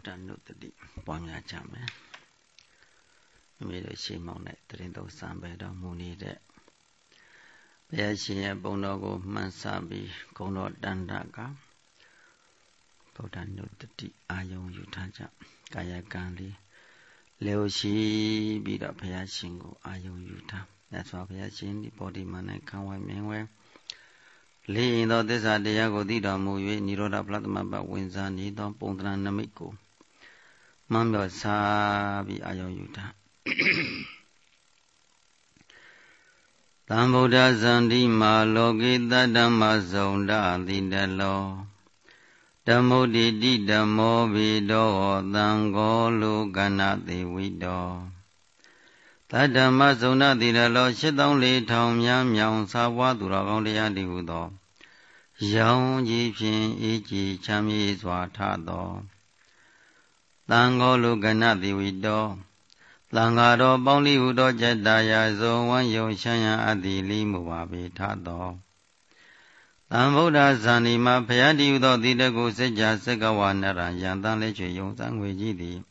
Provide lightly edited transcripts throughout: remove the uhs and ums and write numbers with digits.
Nuttati Pamya Jame made a shame on it, Trindo Sambeda Muni de Beashi Bonogo Mansabi Kono Dandaga Nuttati Ayon Utaja Kaya Gandhi Leoshi beat up Payashingo Ayon Uta. That's why Payashin, the body man and Kanway Mingway. Lay in this idea go did a movie, Niroda Platma, but wins a needle, Pondra Namiko. Mamba Sabi Ayoyuta. Tamboda Zandima Logita Damazonda Dindalo. Damodi Dida Movido, Dango Luganati Wido. Tadamazona Didalo, Shidonly Tom Yam Yang Sawa Duragondia Diudo. Yang Jipin Ichi Chami Swatado. Dango Luganati Wido. Langado Bondi Udo Jedaya Zowan Yoshaya Adili Muabi Tado. Tamboda Zanima Payadi Udo Didago Seja Segawanara Yandan Leche Yonsan Wejidi.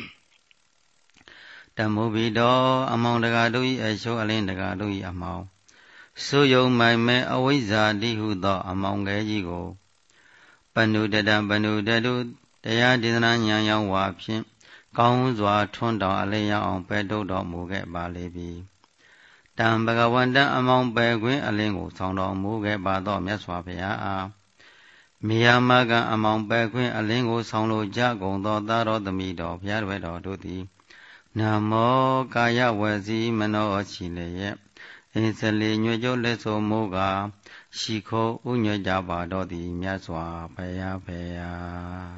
Tamobido among the Gadui, a show alin the Gadui among. So you my me always a dihudo among Gajigo. Banu Dedam Banu Dedu, they are Dinan Yang Wapshin. Counts were turned down Alea on Pedo dog Muget Balebi. Tambagawanda among Bagwin Alingo, sound on Muget Bado Meswapia. Miyamaga among Bagwin Alingo, sound Jago, Dado the Mido, Piaredo Duty. Namo Kaya Wazi Mano Chile. Instantly Nujo Leso Moga, Shiko Unya Jaba Dodi, Miaswa, Paya Paya.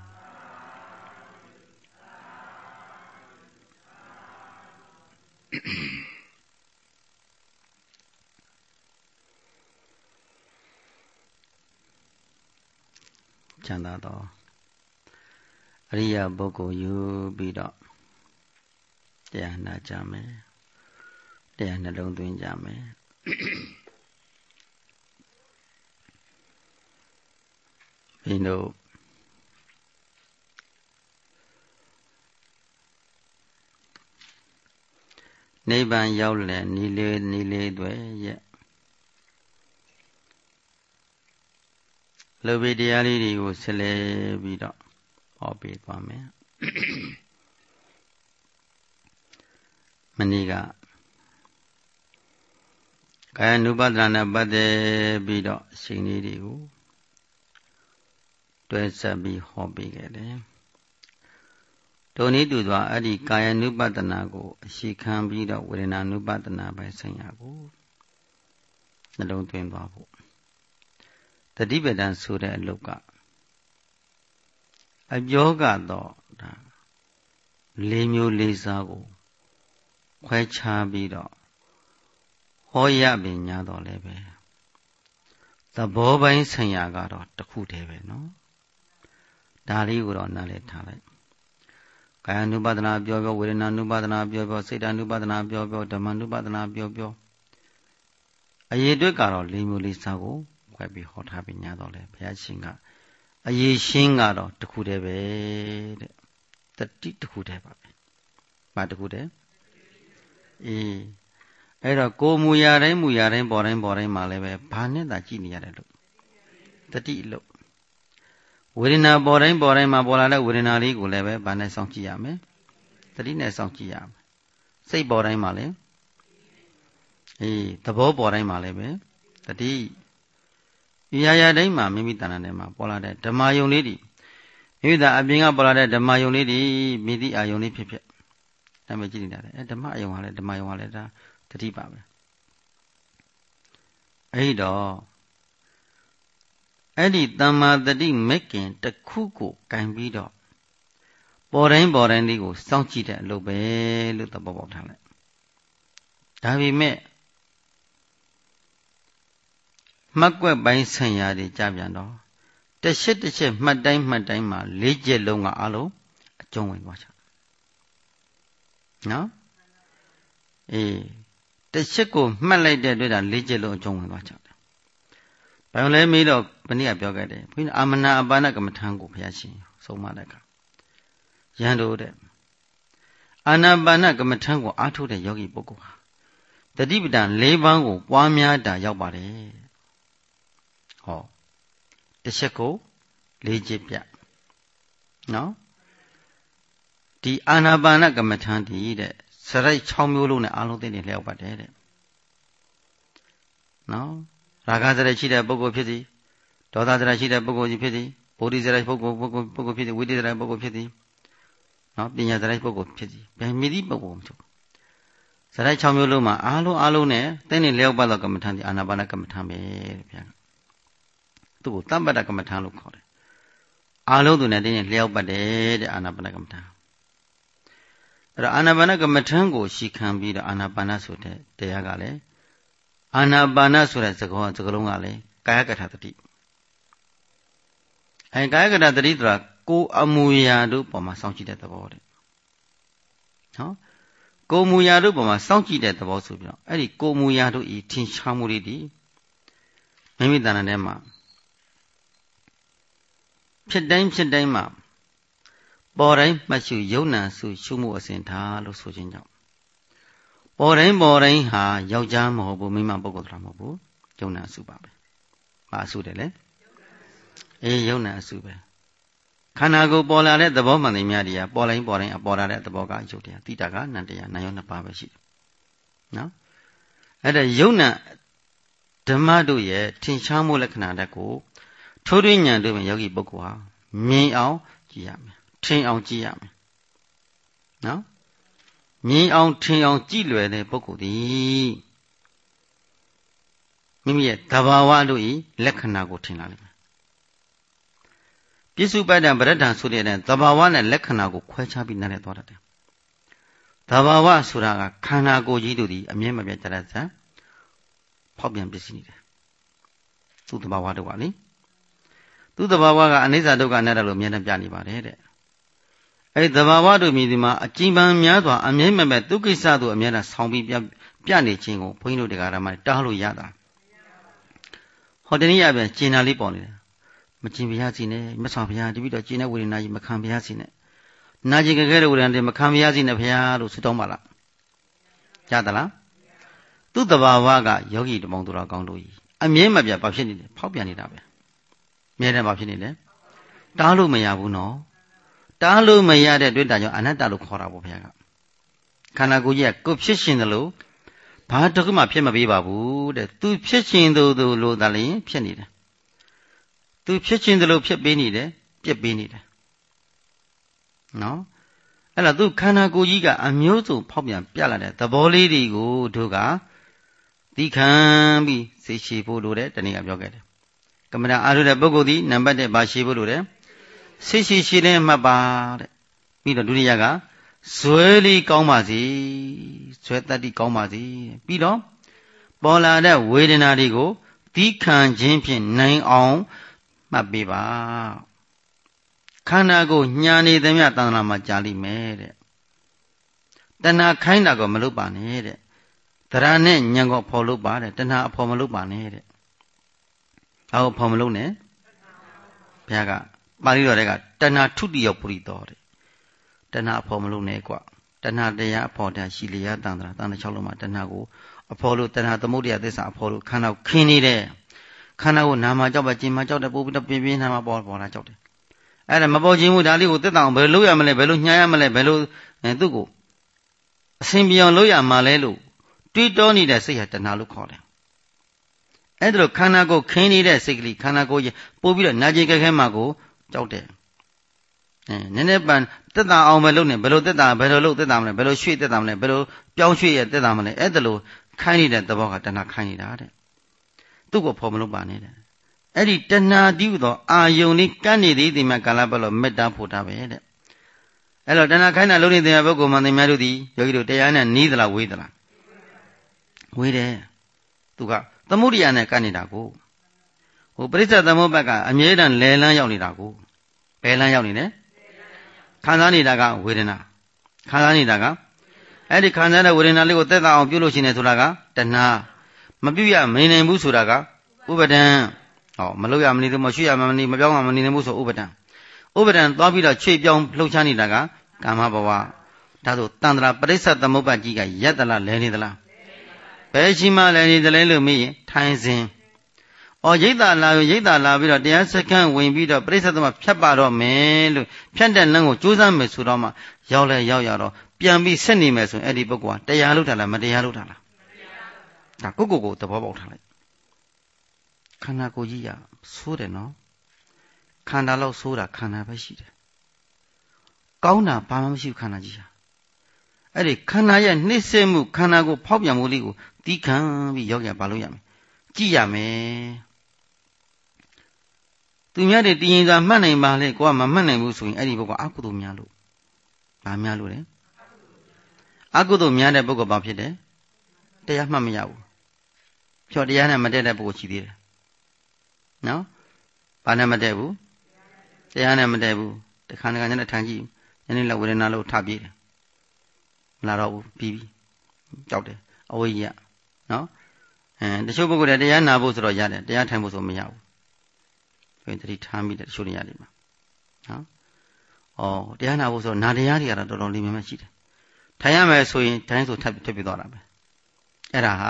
Chandado Ria Boko you beat up. They are not Jame. They are not doing Jame. We know Neban Yowland, Nile, Dway, yet. Lovidiality was celebrated or beat by me. Maniga Kaya Nubadrana Bade Bido Signidiu Dwesabi Hobby Gede. Tony Dudwa Adi Kaya Nubadanago, she can be the within a Nubadana by Sanyago. The long twin babu. The dividend suit at Luka. A yoga dog. Limu Lisago. Quite chabido. Hoya binyado lebe. The boba in Sanyagado, the Kutebe, no? Dali would on Nale Tale. Kaya Nubadana Biobo, within a Nubadana Biobo, Sita Nubadana Biobo, the Manubadana Biobo. A ye do garo, Limu Lisago, quite be hot having Yadole, Piachinga. A ye shingado, the Kutebe, the tit Kutebe. But the Kute? Era go muyare, boring, maleve, pane that genial. The tea look. Within a boring, mabola, within a legal level, bane sonchiame. The dinner sonchiam. Say boring male. The bow boring maleve. The tea. Yaya dema, maybe tananema, pola de Mayo lady. If that being a pola de Mayo lady, midi ioni pipet. I'm a genius at the Mayo, the Mayo letter, the tea baby. Ado Eddie Dama the D making the cuckoo can be dog. Boring, go, sound cheater, lobe, little bubble talent. Davi me Magua by Sanyadi Javiano. The shit, Madame, Legge Longa Alo, a joint watcher. No? The Chico Malay did a legelo joint watcher. But let me look, Pania Biogade, Queen Amana Abanaka Matango Piachi, so Malaka. ယန္တုတဲ့အာနာပါနကမ္မထံကိုအားထုတ်တဲ့ယောဂီပုဂ္ဂိုလ်ဟာတတိပဌာန်၄ပါးကိုပွားများတာရောက်ပါတယ်ဟောတစ်ချက်ကို၄ချက်ပြနော်ဒီအာနာပါနကမ္မထံတည်တဲ့စရိုက်6မျိုးလုံးနဲ့အားလုံးသိနေလျောက်ပါတယ်တဲ့နော်ရာဂစရိုက်ရှိတဲ့ပုဂ္ဂိုလ်ဖြစ်သည်ဒေါသစရိုက်ရှိတဲ့ပုဂ္ဂိုလ်ကြီးဖြစ်သည်ဗောဓိစရိုက်ပုဂ္ဂိုလ်ဖြစ်သည်ဝိသေစရိုက်ပုဂ္ဂိုလ်ဖြစ်သည်နော်ပညာစရိုက်ပုဂ္ဂိုလ်ဖြစ်သည်ဘယ်မြည်သည့်ပုဂ္ဂိုလ်မဆိုစရိုက်6မျိုးလုံးမှာအားလုံးနဲ့သိနေလျောက်ပါသောကမ္မထံဒီအာနာပါနကမ္မထံပဲတဲ့ဗျာသူ့ကိုတမ္ပတ္တကမ္မထံလို့ခေါ်တယ်အားလုံးသူနဲ့သိနေလျောက်ပတ်တယ်တဲ့အာနာပါနကမ္မထံအဲ့တော့အာနာပါနကမ္မထံကိုရှီခံပြီးတော့အာနာပါနဆိုတဲ့တရားကလည်းအာနာပါနဆိုတဲ့စကားလုံးကလည်းကာယကထာတတိကာယကထာတတိဆိုတာကိုယ်အမူအရာတို့ပေါ်မှာစောင့်ကြည့်တဲ့သဘောတဲ့နော်ကိုယ်မူအရာတို့ပေါ်မှာစောင့်ကြည့်တဲ့သဘောဆိုပြီးတော့အဲ့ဒီကိုယ်မူအရာတို့ဤထင်ရှားမှုတွေဒီမိမိတဏ္ဍာထဲမှာဖြစ်တိုင်းမှာပေါ်တိုင်းမှတ်ရှုယုံနာစုရှုမှုအစဉ်ထားလို့ဆိုခြင်းကြောင့်ပေါ်တိုင်းဟာယောက်ျားမဟုတ်ဘူးမိန်းမပုဂ္ဂိုလ်တော်မဟုတ်ဘူးယုံနာစုပါပဲ။ဘာစုတယ်လဲ။ယုံနာစုပဲ။ခန္ဓာကိုယ်ပေါ်လာတဲ့သဘောမှန်သိများတရားပေါ်တိုင်းအပေါ်လာတဲ့သဘောကယုတ်တရားတိတာကနံတရားနာယောနှစ်ပါးပဲရှိတယ်။နော်။အဲ့ဒါယုံနာဓမ္မတို့ရဲ့ထင်ရှားမှုလက္ခဏာတက်ကိုထိုးထွင်းဉာဏ်တို့နဲ့ယောဂီပုဂ္ဂိုလ်ဟာမြင်အောင်ကြည့်ရမယ်။ထင်အောင်ကြည့်ရမယ်။နော်။မြင်အောင်ထင်အောင်ကြည့်လွယ်တဲ့ပုဂ္ဂိုလ်သည်မိမိရဲ့သဘာဝတို့ဤလက္ခဏာကိုထင်လာလိမ့်မယ်ပြစ္စုပ္ပတ္တပရဒ္ဒံဆိုတဲ့သဘာဝနဲ့လက္ခဏာကိုခွဲခြားပြီးနားလည်သွားတတ်တယ်သဘာဝဆိုတာကခန္ဓာကိုယ်ကြီးတို့သည်အမြဲမပြတ်တရဇံဖောက်ပြန်ပစ္စည်းနေတယ်သူ့သဘာဝတို့ကလေသူ့သဘာဝကအနိစ္စဒုက္ခအနတ္တလို့အမြဲတမ်းပြနေပါတယ်တဲ့အဲဒီသဘာဝတို့မြည်ဒီမှာအကျဉ်းပန်းများစွာအမြဲမပြတ်ဒုက္ခိစ္စတို့အမြဲတမ်းဆောင်းပြီးပြနေခြင်းကိုဘုန်းကြီးတို့တရားဓမ္မတားလို့ရတာဟောတနည်းအားဖြင့်ကျင်နာလေးပေါ်နေတယ်မကျင်ပါရစေနဲ့မြတ်စွာဘုရားတပည့်တော်ကျင်တဲ့ဝေဒနာကြီးမခံပါရစေနဲ့နာကျင်ကြဲတဲ့ဝေဒနာတွေမခံပါရစေနဲ့ဘုရားလို့ဆုတောင်းပါလားရသလားသူ့တဘာဝကယောဂီတမောင်တော်ကောင်းတို့ကြီးအမြဲမပြတ်ဘာဖြစ်နေလဲဖောက်ပြန်နေတာပဲအမြဲတမ်းဘာဖြစ်နေလဲတားလို့မရဘူးနော်တားလို့မရတဲ့တွေ့တာကြောင့်အနတ္တလို့ခေါ်တာပေါ့ဘုရားကခန္ဓာကိုယ်ကြီးကကိုယ်ဖြစ်ရှင်တယ်လို့ဘာတစ်ခုမှဖြစ်မပေးပါဘူးတဲ့သူဖြစ်ရှင်သူလို့သာလျှင်ဖြစ်နေတယ်သူဖြစ်ရှင်တယ်လို့ဖြစ်ပေးနေတယ်ပြစ်ပေးနေတယ်နော်အဲ့တော့သူခန္ဓာကိုယ်ကြီးကအမျိုးစုံဖောက်ပြန်ပြလာတဲ့သဘောလေးတွေကိုတို့ကသိခံပြီးသိရှိဖို့လိုတယ်တနည်းပြောခဲ့တယ်ကမ္မဋ္ဌာန်းအားထုတ်တဲ့ပုဂ္ဂိုလ်ဒီနံပါတ်1ဘာရှိဖို့လိုတယ်သိရှိတဲ့မှတ်ပါတဲ့ပြီးတော့ဒုတိယကဇွဲလေးကောင်းပါစေဇွဲတတ္တိကောင်းပါစေပြီးတော့ပေါ်လာတဲ့ဝေဒနာတွေကိုသီးခံခြင်းဖြင့်နိုင်အောင်မှတ်ပေးပါခန္ဓာကိုညာနေသမျှတဏ္ဍာမှာကြာလိမ့်မယ်တဲ့တဏှာခိုင်းတာကိုမလုပ်ပါနဲ့တဲ့သရနဲ့ညံကိုဖော်လုပ်ပါတဲ့တဏှာအဖော်မလုပ်ပါနဲ့တဲ့ဘာကိုဖော်မလုပ်နဲ့ဘုရားကပါဠိတော်တွေကတဏှာထုတိယောပုရိသောတဲ့တဏှာအဖော်မလုပ်နဲ့ကွတဏှာတရားအဖော်တရားရှိလျာတန်ត្រာတန်ត្រာ6လုံးမှာတဏှာကိုအဖော်လို့တဏှာသမုဒ္ဒရာသစ္စာအဖော်လို့ခန္ဓာကိုခင်းနေတဲ့ခန္ဓာကိုနာမှာကြောက်ပါကျင်မှာကြောက်တယ်ပို့ပြီးတော့ပြင်းပြင်းထန်မှာပေါ်လာကြောက်တယ်အဲ့ဒါမပေါ်ခြင်းဘူးဒါလေးကိုသက်တောင်ဘယ်လိုလုပ်ရမလဲဘယ်လိုညှားရမလဲဘယ်လိုသူ့ကိုအစဉ်ပြောင်းလုပ်ရမှာလဲလို့တွေးတောနေတဲ့စိတ်ဟာတဏှာလို့ခေါ်တယ်အဲ့ဒါလိုခန္ဓာကိုခင်းနေတဲ့စိတ်ကလေးခန္ဓာကိုပို့ပြီးတော့နာကျင်ကြက်ခဲမှာကိုကြောက်တယ်နည်းနည်းပန်သက်သာအောင်ပဲလုပ်နေဘယ်လိုသက်သာဘယ်လိုလုပ်သက်သာမလဲဘယ်လိုရွှေ့သက်သာမလဲဘယ်လိုပြောင်းရွှေ့ရသက်သာမလဲအဲ့ဒါလိုခိုင်းနေတဲ့သဘောကတဏှာခိုင်းနေတာတဲ့သူ့ကိုဖော်မလို့ပါနဲ့တဲ့အဲ့ဒီတဏှာတည်းဟူသောအာယုန်လေးကပ်နေသည်ဒီမှာကာလပတ်လို့မေတ္တာဖို့တာပဲတဲ့အဲ့တော့တဏှာခိုင်းတာလုံးနေတဲ့ပုဂ္ဂိုလ်မှသင်များတို့သည်ယောဂီတို့တရားနဲ့နီးသလားဝေးသလားဝေးတယ်သူကသမုဒိယနဲ့ကပ်နေတာကိုဟိုပရိစ္ဆေသမုပ္ပါကအမြဲတမ်းလယ်လန်းရောက်နေတာကိုဘယ်လန်းရောက်နေလဲခံစားနေတာကဝေဒနာခံစားနေတာကအဲ့ဒီခံစားတဲ့ဝေဒနာလေးကိုသက်သာအောင်ပြုလို့ရှိနေဆိုတာကတဏှာမပြုရမနေနိုင်ဘူးဆိုတာကဥပဒံမလုပ်ရမနေဘူးမရှိရမနေမပြောင်းရမနေနိုင်ဘူးဆိုဥပဒံသွားပြီးတော့ခြေပြောင်းလှုပ်ရှားနေတာကကာမဘဝဒါဆိုတန္တရာပရိစ္ဆသမုပ္ပါကြီးကရက်သလားလဲနေသလားဘယ်ရှိမှလဲနေသလဲလို့မေးရင်ထိုင်စဉ်ရိတ်တာလာပြီးတော့တရားစခန်းဝင်ပြီးတော့ပရိစ္ဆသမဖြတ်ပါတော့မယ်လို့ဖြတ်တဲ့လမ်းကိုကြိုးစားမယ်ဆိုတော့မှရောက်လဲရောက်ရတော့ပြန်ပြီးဆက်နေမယ်ဆိုရင်အဲ့ဒီပုဂ္ဂိုလ်ကတရားလုပ်တာလားမတရားလုပ်တာလားဒါကိုသဘောပေါက်ထားလိုက်ခန္ဓာကိုယ်ကြီးရဆိုးတယ်နော်ခန္ဓာလောက်ဆိုးတာခန္ဓာပဲရှိတယ်ကောင်းတာဘာမှမရှိဘူးခန္ဓာကြီးဟာအဲ့ဒီခန္ဓာရဲ့နှိမ့်ဆက်မှုခန္ဓာကိုဖောက်ပြန်မှုလေးကိုတီးခံပြီးရောက်ရဘာလို့ရမလဲကြည့်ရမယ်သူများတွေတည်ရင်သာမှတ်နိုင်ပါလေကိုကမမှတ်နိုင်ဘူးဆိုရင်အဲ့ဒီဘုကအကုသိုလ်များလို့ဘာများလို့လဲအကုသိုလ်များတဲ့ပုဂ္ဂိုလ်ဘာဖြစ်တယ်တရားမှတ်မရဘူးဖြောတရားနဲ့မတည့်တဲ့ပုဂ္ဂိုလ်ရှိသေးတယ်နော်ဘာနဲ့မတည့်ဘူးတရားနဲ့မတည့်ဘူးတခါတခါညနေထိုင်ကြည့်ညနေလောက်ဝေဒနာလို့ထပြေးတယ်မလာတော့ဘူးပြီးပြီကြောက်တယ်အဝိယ္ယနော်တချို့ပုဂ္ဂိုလ်တွေတရားနာဖို့ဆိုတော့ရတယ်တရားထိုင်ဖို့ဆိုမရဘူးဆိုရင်တတိထားမိတယ်တချို့နေရာတွေမှာနော်တရားနာဖို့ဆိုတော့နာတရားတွေကတော့တော်တော်လေးများများရှိတယ်ထိုင်ရမယ်ဆိုရင်တိုင်းဆိုထပ်ပြသွားတာပဲအဲ့ဒါဟာ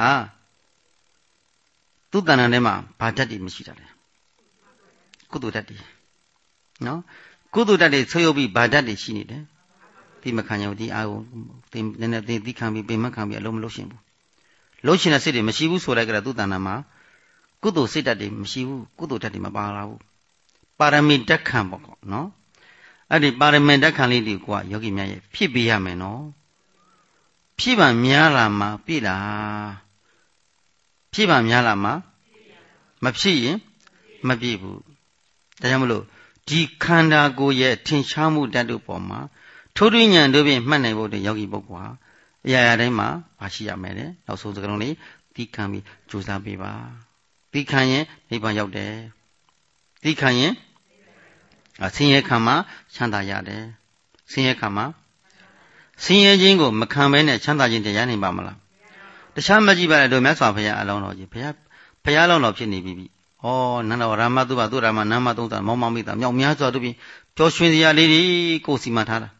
သူ့တဏ္ဍာထဲမှာဘာဓာတ်တွေမရှိတာလဲကုသိုလ်ဓာတ်တွေနော်ကုသိုလ်ဓာတ်တွေဆွေးရုပ်ပြီးဘာဓာတ်တွေရှိနေတယ်ဒီမခံရဘူးဒီအာကိုဒီနည်းနည်းသိခံပြီးပင်မခံပြီးအလုံးမလို့ရှင်ဘူးလို့ရှင်တဲ့စိတ်တွေမရှိဘူးဆိုလိုက်ကြတာသူ့တဏ္ဍာမှာကုသိုလ်စိတ်ဓာတ်တွေမရှိဘူးကုသိုလ်ဓာတ်တွေမပါလာဘူးပါရမီတက်ခံပေါ့ကောနော်အဲ့ဒီပါရမီတက်ခံလေးတွေကိုယောဂီများရဲ့ဖြစ်ပေးရမယ်နော်ဖြစ်ပါများလာမှာပြည့်လားဖြစ်ပါများလာမှာမဖြစ်ရင်မပြည့်ဘူးဒါကြောင့်မလို့ဒီခန္ဓာကိုယ်ရဲ့ထင်ရှားမှုတတ်တဲ့ပုံမှာထိုးထွင်းဉာဏ်တို့ဖြင့်မှတ်နိုင်ဖို့တဲ့ယောဂီပုဂ္ဂိုလ်ဟာအရာရာတိုင်းမှာမရှိရမယ်တဲ့နောက်ဆုံးစကားလုံးလေးသိခံပြီးကြိုးစားပေးပါသိခံရင်နိဗ္ဗာန်ရောက်တယ်သိခံရင်ဆင်းရဲခံမှာချမ်းသာရတယ်ဆင်းရဲခံမှာဆင်းရဲခြင်းကိုမခံဘဲနဲ့ချမ်းသာခြင်းတရားနိုင်ပါမလားတခြားမကြည့်ပါနဲ့တို့မြတ်စွာဘုရားအလောင်းတော်ကြီးဘုရားလောင်းတော်ဖြစ်နေပြီနန္ဒဝရမသုဘသုရမနာမသုံးစာမောင်မောင်မိတာမြောက်များစွာတို့ပြင်ပျော်ရွှင်စရာလေးတွေကိုစီမံထားတာ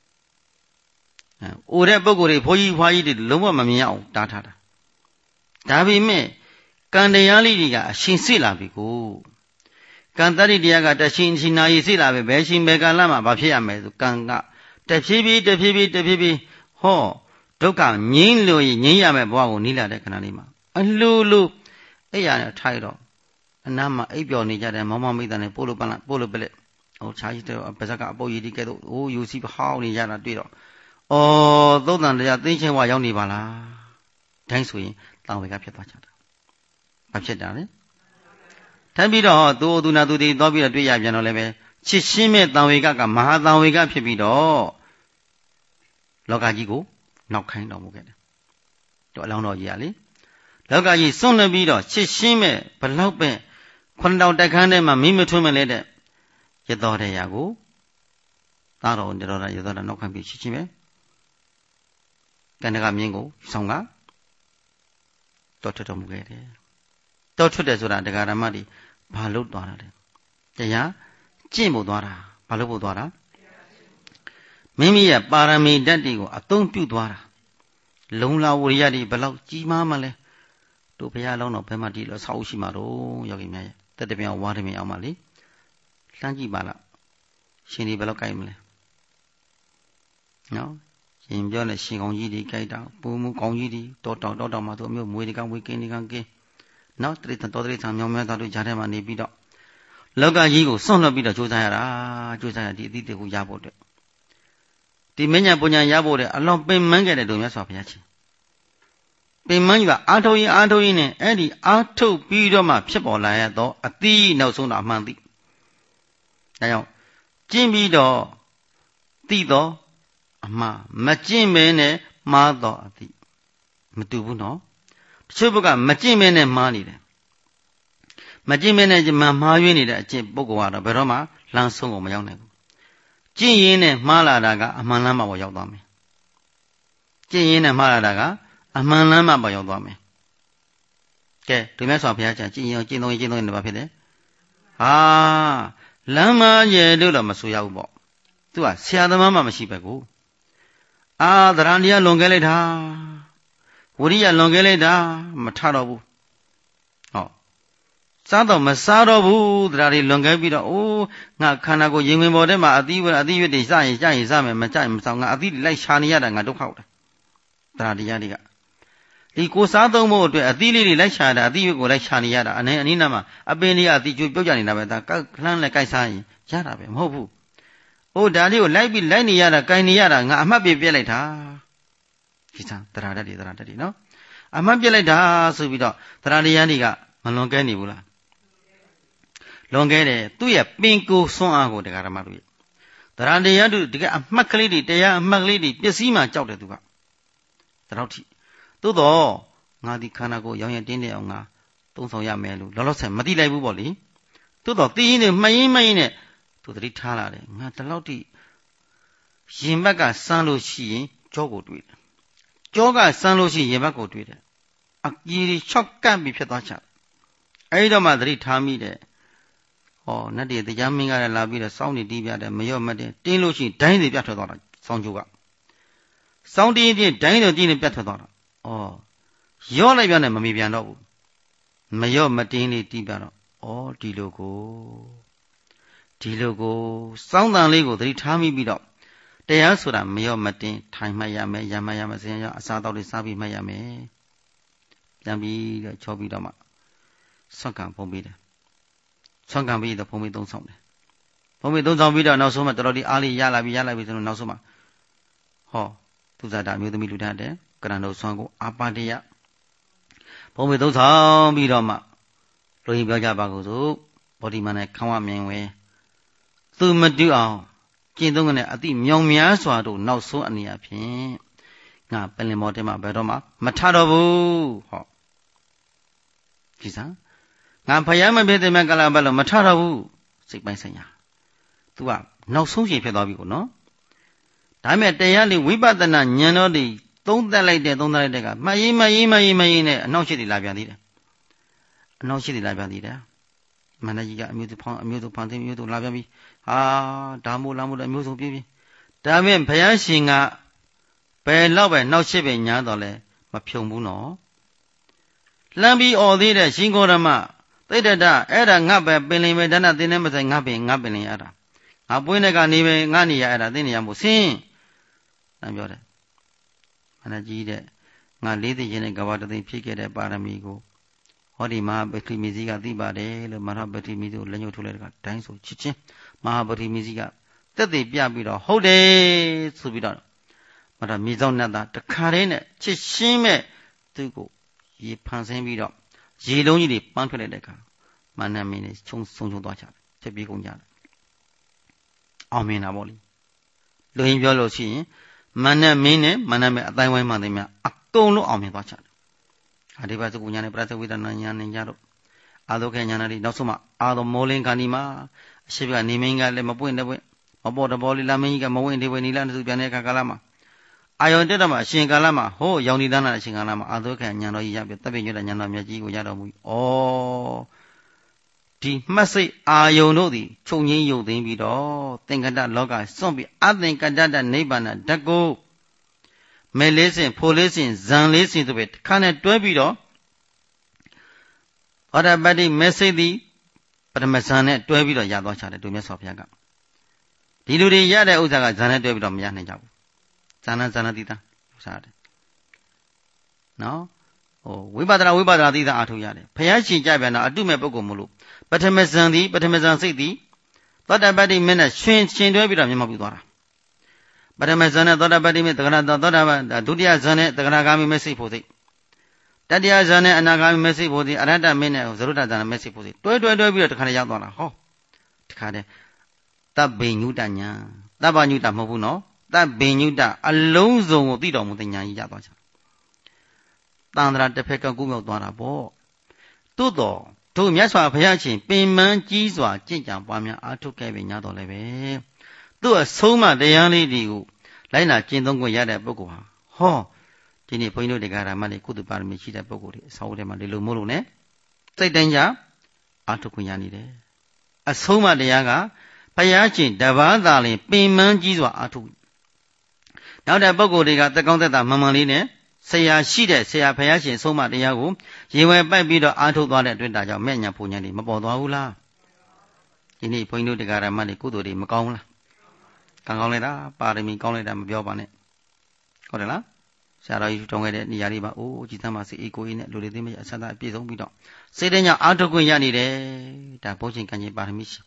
အိုတဲ့ပုဂ္ဂိုလ်တွေဘိုးကြီးဖွားကြီးတွေလုံးဝမမြင်အောင်တားထားတာဒါပေမဲ့ကံတရားလေးတွေကအရှင်စစ်လာပြီကိုကံတတ္တိတရားကတရှင်ရှင်နာရီစစ်လာပြီဘယ်ရှင်ဘယ်ကာလမှာဘာဖြစ်ရမလဲဆိုကံကတဖြည်းဖြည်းဟောဒုက္ခငြိမ်းလို့ငြိမ်းရမယ်ဘဝကိုနီးလာတဲ့ခဏလေးမှာအလိုလိုအဲ့ရနဲ့ထိုက်တော့အနားမှာအိပ်ပျော်နေကြတယ်မောင်မောင်မိသားနဲ့ပို့လို့ပလက်ခြားကြီးတဲ့ပါဇက်ကအပုတ်ရည်ဒီကဲတော့ယူစီဟောင်းနေကြတာတွေ့တော့သုတ်တန်တရားသိချင်းဝါရောက်နေပါလားတိုင်းဆိုရင်တောင်ဝေကဖြစ်သွားကြတာဘာဖြစ်တာလဲထပ်ပြီးတော့သူနာသူတွေသွားပြီးတော့တွေ့ရပြန်တော့လည်းပဲချစ်ရှင်းမဲ့တောင်ဝေကမဟာတောင်ဝေကဖြစ်ပြီးတော့လောကကြီးကိုနောက်ခိုင်းတော်မူခဲ့တယ်တော့အလောင်းတော်ကြီးကလေလောကကြီးစွန့်လွတ်ပြီးတော့ချစ်ရှင်းမဲ့ဘလောက်ပဲ9000တက်ခန်းထဲမှာမိမထွန်းမလဲတဲ့ရတော်တဲ့ရာကိုသားတော်ရတော်တဲ့ရတော်တဲ့နောက်ခံပြီးချစ်ချင်းပဲကန္နကမြင်းကိုဆောင်ကတော်ထွက်တော်မူခဲ့တယ်တော်ထွက်တယ်ဆိုတာတရားဓမ္မတွေဘာလို့သွားတာလဲတရားကျင့်ဖို့သွားတာဘာလို့ဖို့သွားတာမိမိရဲ့ပါရမီဓာတ်တွေကိုအသုံးပြုသွားတာလုံလာဝရိယတွေဘလောက်ကြီးမားမလဲတို့ဘုရားလုံးတော်ဘယ်မှာဒီလိုဆောက်ရှိမှာတော့ယောဂီများရဲ့တက်တပြန်ဝါးတပြန်အောင်ပါလေလှမ်းကြည့်ပါလားရှင်ဒီဘယ်လောက်ကြိုက်မလဲနော်ရှင်ပြောနေရှင်ကောင်းကြီးတွေကြိုက်တာပူမှုကောင်းကြီးတွေတောတောင်မှာသူအမျိုးမွေးဒီကဝေကင်းဒီကကင်းနော်တရိသတော်တရိသမြောင်များသားတို့ကြားထဲမှာနေပြီးတော့လောကကြီးကိုစွန့်လွတ်ပြီးတော့ကြိုးစားရဒီအသည့်တွေကိုရဖို့အတွက်ဒီမဉ္ဇဉ်ပညာရဖို့တဲ့အလောင်းပင်မန်းခဲ့တဲ့တို့မြတ်စွာဘုရားရှင်ပင်မန်းကြီးကအာထုတ်ရင်နဲ့အဲ့ဒီအာထုတ်ပြီးတော့မှဖြစ်ပေါ်လာရတော့အသည့်နောက်ဆုံးတော့အမှန်သိဒါကြောင့်ကျင့်ပြီးတော့သိတော့အမှားမကျင့်မဲနဲ့မှားတော့အသည့်မတူဘူးနော်တချို့ဘက်ကမကျင့်မဲနဲ့မှားနေတယ်မကျင့်မဲနဲ့မှားရွေးနေတဲ့အကျင့်ပုဂ္ဂိုလ်ကတော့ဘယ်တော့မှလမ်းဆုံးကိုမရောက်နိုင်ဘူးကျင့်ရင်းနဲ့မှားလာတာကအမှန်လမ်းမှာပေါ်ရောက်သွားမယ်ကျင့်ရင်းနဲ့မှားလာတာကအမှန်လမ်းမှာပေါ်ရောက်သွားမယ်ကဲဒီမဲ့ဆိုဘုရားကျင့်ရင်ကျင့်သုံးရင်ဘာဖြစ်လဲလမ်းမရဲ့လို့တော့မဆိုရဘူးပေါ့သူကဆရာသမားမှမရှိပဲကိုသရဏတရားလွန်ခဲ့လိုက်တာဝိရိယလွန်ခဲ့လိုက်တာမထတော့ဘူးစားတော့မစားတော့ဘူးတရားတွေလွန်ခဲ့ပြီးတော့ငါခန္ဓာကိုယ်ရင်ဝင်ပေါ်ထဲမှာအသီးရွက်တွေစရင်စားမယ်မကြိုက်မဆောင်ငါအသီးလိုက်ရှာနေရတာငါဒုက္ခဟုတ်တယ်တရားတရားတွေကဒီကိုစားသုံးဖို့အတွက်အသီးလေးတွေလိုက်ရှာတာအသီးရွက်ကိုလိုက်ရှာနေရတာအနည်းနာမှာအပင်လေးကအသီးကျွေးပြုတ်ကြနေတာပဲဒါလှမ်းလိုက်ကြိုက်စားရင်ရတာပဲမဟုတ်ဘူးဒါလေးကိုလိုက်နေရတာကြိုင်နေရတာငါအမှတ်ပြလိုက်တာဒီစားတရားတတ်တွေနော်အမှတ်ပြလိုက်တာဆိုပြီးတော့တရားတရားတွေကမလွန်ကဲနေဘူးလားလွန်ခဲ့တယ်သူ့ရဲ့ပင်ကိုစွန့်အားကိုတရားဓမ္မတို့တရားတရားတို့တကယ်အမှတ်ကလေးတွေတရားအမှတ်ကလေးတွေပျက်စီးမှကြောက်တယ်သူကဒါတော့ထိသို့တော့ငါဒီခန္ဓာကိုယ်ရောင်းရတင်းနေအောင်ငါသုံးဆောင်ရမယ်လို့လောလောဆယ်မသိလိုက်ဘူးပေါ့လေသို့တော့သိရင်းနဲ့မှတ်ရင်းနဲ့သူသတိထားလာတယ်ငါဒီလောက်ထိရင်ဘက်ကစမ်းလို့ရှိရင်ကြောကိုတွေ့တယ်ကြောကစမ်းလို့ရှိရင်ရင်ဘက်ကိုတွေ့တယ်အကြီးကြီးချော့ကပ်ပြီးဖြစ်သွားချအဲဒီတော့မှသတိထားမိတယ်နတ်တွေတရားမင်းကလည်းလာပြီးတော့စောင်းနေတီးပြတယ်မရော့မတင်တင်းလို့ရှိရင်ဒိုင်းတွေပြတ်ထွက်သွားတာစောင်းကျိုးကစောင်းတင်းချင်းဒိုင်းတွေတင်းနေပြတ်ထွက်သွားတာရော့လိုက်ပြနဲ့မမီပြန်တော့ဘူးမရော့မတင်းလေးတီးပြတော့ဒီလိုကိုစောင်းတန်လေးကိုသတိထားမိပြီးတော့တရားဆိုတာမရော့မတင်းထိုင်မှတ်ရမယ်ရမှတ်ရမယ်စင်ရအစားတော့တွေစားပြီးမှတ်ရမယ်ပြန်ပြီးတော့ချောပြီးတော့မှဆွမ်းကံဖုံးပြီးတယ်ဆွမ်းကံပြီးတော့ဖုံးပြီးသုံးဆောင်တယ်ဖုံးပြီးသုံးဆောင်ပြီးတော့နောက်ဆုံးမှတော်တော်ဒီအားလေးရလာပြီဆိုတော့နောက်ဆုံးမှသူဇာတာမျိုးသမီးလူတတ်တယ်ကရဏုဆွမ်းကိုအာပါတယဖုံးပြီးသုံးဆောင်ပြီးတော့မှလူကြီးပြောကြပါကုန်စို့ဗောဓိမနဲ့ခံဝမြင်ဝဲသူမတူအောင်ကျင့်သုံးကနေအတိမြောင်များစွာတို့နောက်ဆုံးအနေအချင်းငါပင်လင်မော်တဲမှာဘယ်တော့မှမထတော့ဘူးဒီစားငါဖယားမဖြစ်တဲ့မြတ်ကလာဘက်လို့မထတော့ဘူးစိတ်ပိုင်းဆိုင်ရာ तू ကနောက်ဆုံးရှင်ဖြစ်သွားပြီကိုနော်ဒါပေမဲ့တရားလေးဝိပဿနာဉာဏ်တော်တွေသုံးသပ်လိုက်တဲ့ကမှတ်ရေးနဲ့အနောက်ရှိတွေလာပြန်သေးတယ်အနောက်ရှိတွေလာပြန်သေးတယ်မန္တကြီးကအမျိုးစုဖန်သိမျိုးစုလာပြန်ပြီဒါမို့လာမို့အမျိုးစုပြေးပြီဒါပေမဲ့ဘုရားရှင်ကဘယ်တော့ပဲနောက်ရှိပဲညားတော့လဲမဖြုံဘူးနော်လှမ်းပြီးអော်သေးတဲ့ရှင်ကိုရမသိတ္တတအဲ့ဒါငါပဲပင်လင်ပဲဒါနသင်နေမဆိုင်ငါပင်ရတာငါပွင့်တဲ့ကနေပဲငါနေရအဲ့ဒါသိနေရမို့ဆင်းတန်ပြောတယ်မန္တကြီးတဲ့ငါလေးသိခြင်းနဲ့ကဘာတသိဖြစ်ခဲ့တဲ့ပါရမီကိုဟောဒီမဟာပတိမီဇီကသိပါတယ်လို့မဟာပတိမီဇီကိုလက်ညှိုးထိုးလိုက်တဲ့ကဒိုင်းဆိုချစ်ချင်းမဟာပတိမီဇီကတက်သေးပြပြီးတော့ဟုတ်တယ်ဆိုပြီးတော့မတော်မြေဆောင်နဲ့တခါတည်းနဲ့ချစ်ရှင်းမဲ့သူ့ကိုရေဖန်ဆင်းပြီးတော့ရေလုံးကြီးတွေပန်းထွက်လိုက်တဲ့အခါမန္တမင်းနဲ့ဆုံးသွားကြတယ်ချက်ပြေးကုန်ကြတယ်အောင်မြင်တာပေါ့လေလူရင်းပြောလို့ရှိရင်မန္တမင်းနဲ့မန္တမဲအတိုင်းဝိုင်းမှသိမြအကုန်လုံးအောင်မြင်သွားကြတယ်အဒီပါစကုညာနဲ့ပရသဝိဒနာညာနဲ့ကြတော့အာဒုခေညာနာတွေနောက်ဆုံးမှအာသောမောလင်းခန္ဒီမှာအရှိကနေမင်းကလည်းမပွင့်တဲ့ပွင့်မပေါ်တပေါ်လေးလာမင်းကြီးကမဝင်ဒီဝင်နီလာသူပြန်တဲ့အခါကာလမှာအာယုန်တက်တော့မှအရှင်ကာလမှာဟိုရောင်ဒီသနာအရှင်ကာလမှာအာဒုခေညာတော်ကြီးရပြီတပ်ပြညွတ်တဲ့ညာတော်မြတ်ကြီးကိုရတော်မူဒီမှတ်စိတ်အာယုန်တို့သည်ချုပ်ငင်းရုပ်သိမ်းပြီးတော့သင်္ကတလောကစွန့်ပြီးအသင်္ကတတနိဗ္ဗာန်ဓာတ်ကိုမဲလေးစင်ဖိုလေးစင်ဇံလေးစင်တို့ပဲတစ်ခါနဲ့တွဲပြီးတော့ဟောရပတ္တိမဲစိတ်သည်ပထမဇံနဲ့တွဲပြီးတော့ရသွားချတယ်တို့မြတ်စွာဘုရားကဒီလူတွေရတဲ့ဥစ္စာကဇံနဲ့တွဲပြီးတော့မရနိုင်ကြဘူးဇာနာတိတာဥစ္စာတယ်နော်ဝိပဿနာတိတာအားထုတ်ရတယ်ဘုရားရှင်ကြပြန်တော့အတုမဲ့ပုဂ္ဂိုလ်မလို့ပထမဇံစိတ်သည်သောတပတ္တိမင်းနဲ့ရှင်တွဲပြီးတော့မျက်မှောက်ပြုသွားတာပထမဇန်နဲ့သောတပတ္တိမေတ္တဂရသောတာပန်ဒုတိယဇန်နဲ့တဂရဂါမိမေစိတ်ဖို့စိတ်တတိယဇန်နဲ့အနာဂါမိမေစိတ်ဖို့စိတ်အရဟတမင်းနဲ့ဇရုဒ္ဒဇန်နဲ့မေစိတ်ဖို့စိတ်တွဲပြီးတော့တခါတည်းရောက်သွားတာတခါတည်းတပ်ဘိညုတညာတပ်ဘာညုတမဟုတ်ဘူးနော်တပ်ဘိညုတအလုံးစုံကိုသိတော်မူတဲ့ညာကြီးရသွားချာတန်ត្រာတစ်ဖက်ကကူးမြောက်သွားတာပေါ့သို့တော်တို့မြတ်စွာဘုရားရှင်ပင်မကြီးစွာကြင်ကြံပွားများအားထုတ်ခဲ့ပြီညာတော်လည်းပဲသူ့အဆုံးမတရားလေးတွေကိုလိုက်နာကျင့်သုံးခွင့်ရတဲ့ပုဂ္ဂိုလ်ဟာဒီနေ့ဘုန်းကြီးတို့တရားဓမ္မတွေကုသပါရမီရှိတဲ့ပုဂ္ဂိုလ်တွေအစာအုပ်ထဲမှာဒီလိုမို့လို့ ਨੇ စိတ်တိုင်းကြအားထုတ်ခွင့်ရနေတယ်အဆုံးမတရားကဘုရားရှင်တပါးသာလင်ပင်ပန်းကြီးစွာအားထုတ်နောက်တဲ့ပုဂ္ဂိုလ်တွေကသက်ကောင်းသက်သာမှန်မှန်လေးနဲ့ဆရာရှိတဲ့ဆရာဘုရားရှင်ဆုံးမတရားကိုရေဝယ်ပိုက်ပြီးတော့အားထုတ်သွားတဲ့အတွက်ဒါကြောင့်မဲ့ညာပူညာတွေမပေါ်သွားဘူးလားဒီနေ့ဘုန်းကြီးတို့တရားဓမ္မတွေကုသိုလ်တွေမကောင်းဘူးလားကောင်းလိုက်တာပါရမီကောင်းလိုက်တာမပြောပါနဲ့ဟုတ်တယ်လားဆရာတော်ကြီးတောင်းခဲ့တဲ့နေရာလေးပါအိုးကြည်သမ်းပါစေအေးကိုကြီးနဲ့လူတွေသိမရအဆန္ဒအပြည့်စုံပြီးတော့စိတ်တညအားထုတ်ခွင့်ရနေတယ်ဒါဘုန်းရှင်ကံကြီးပါရမီရှိ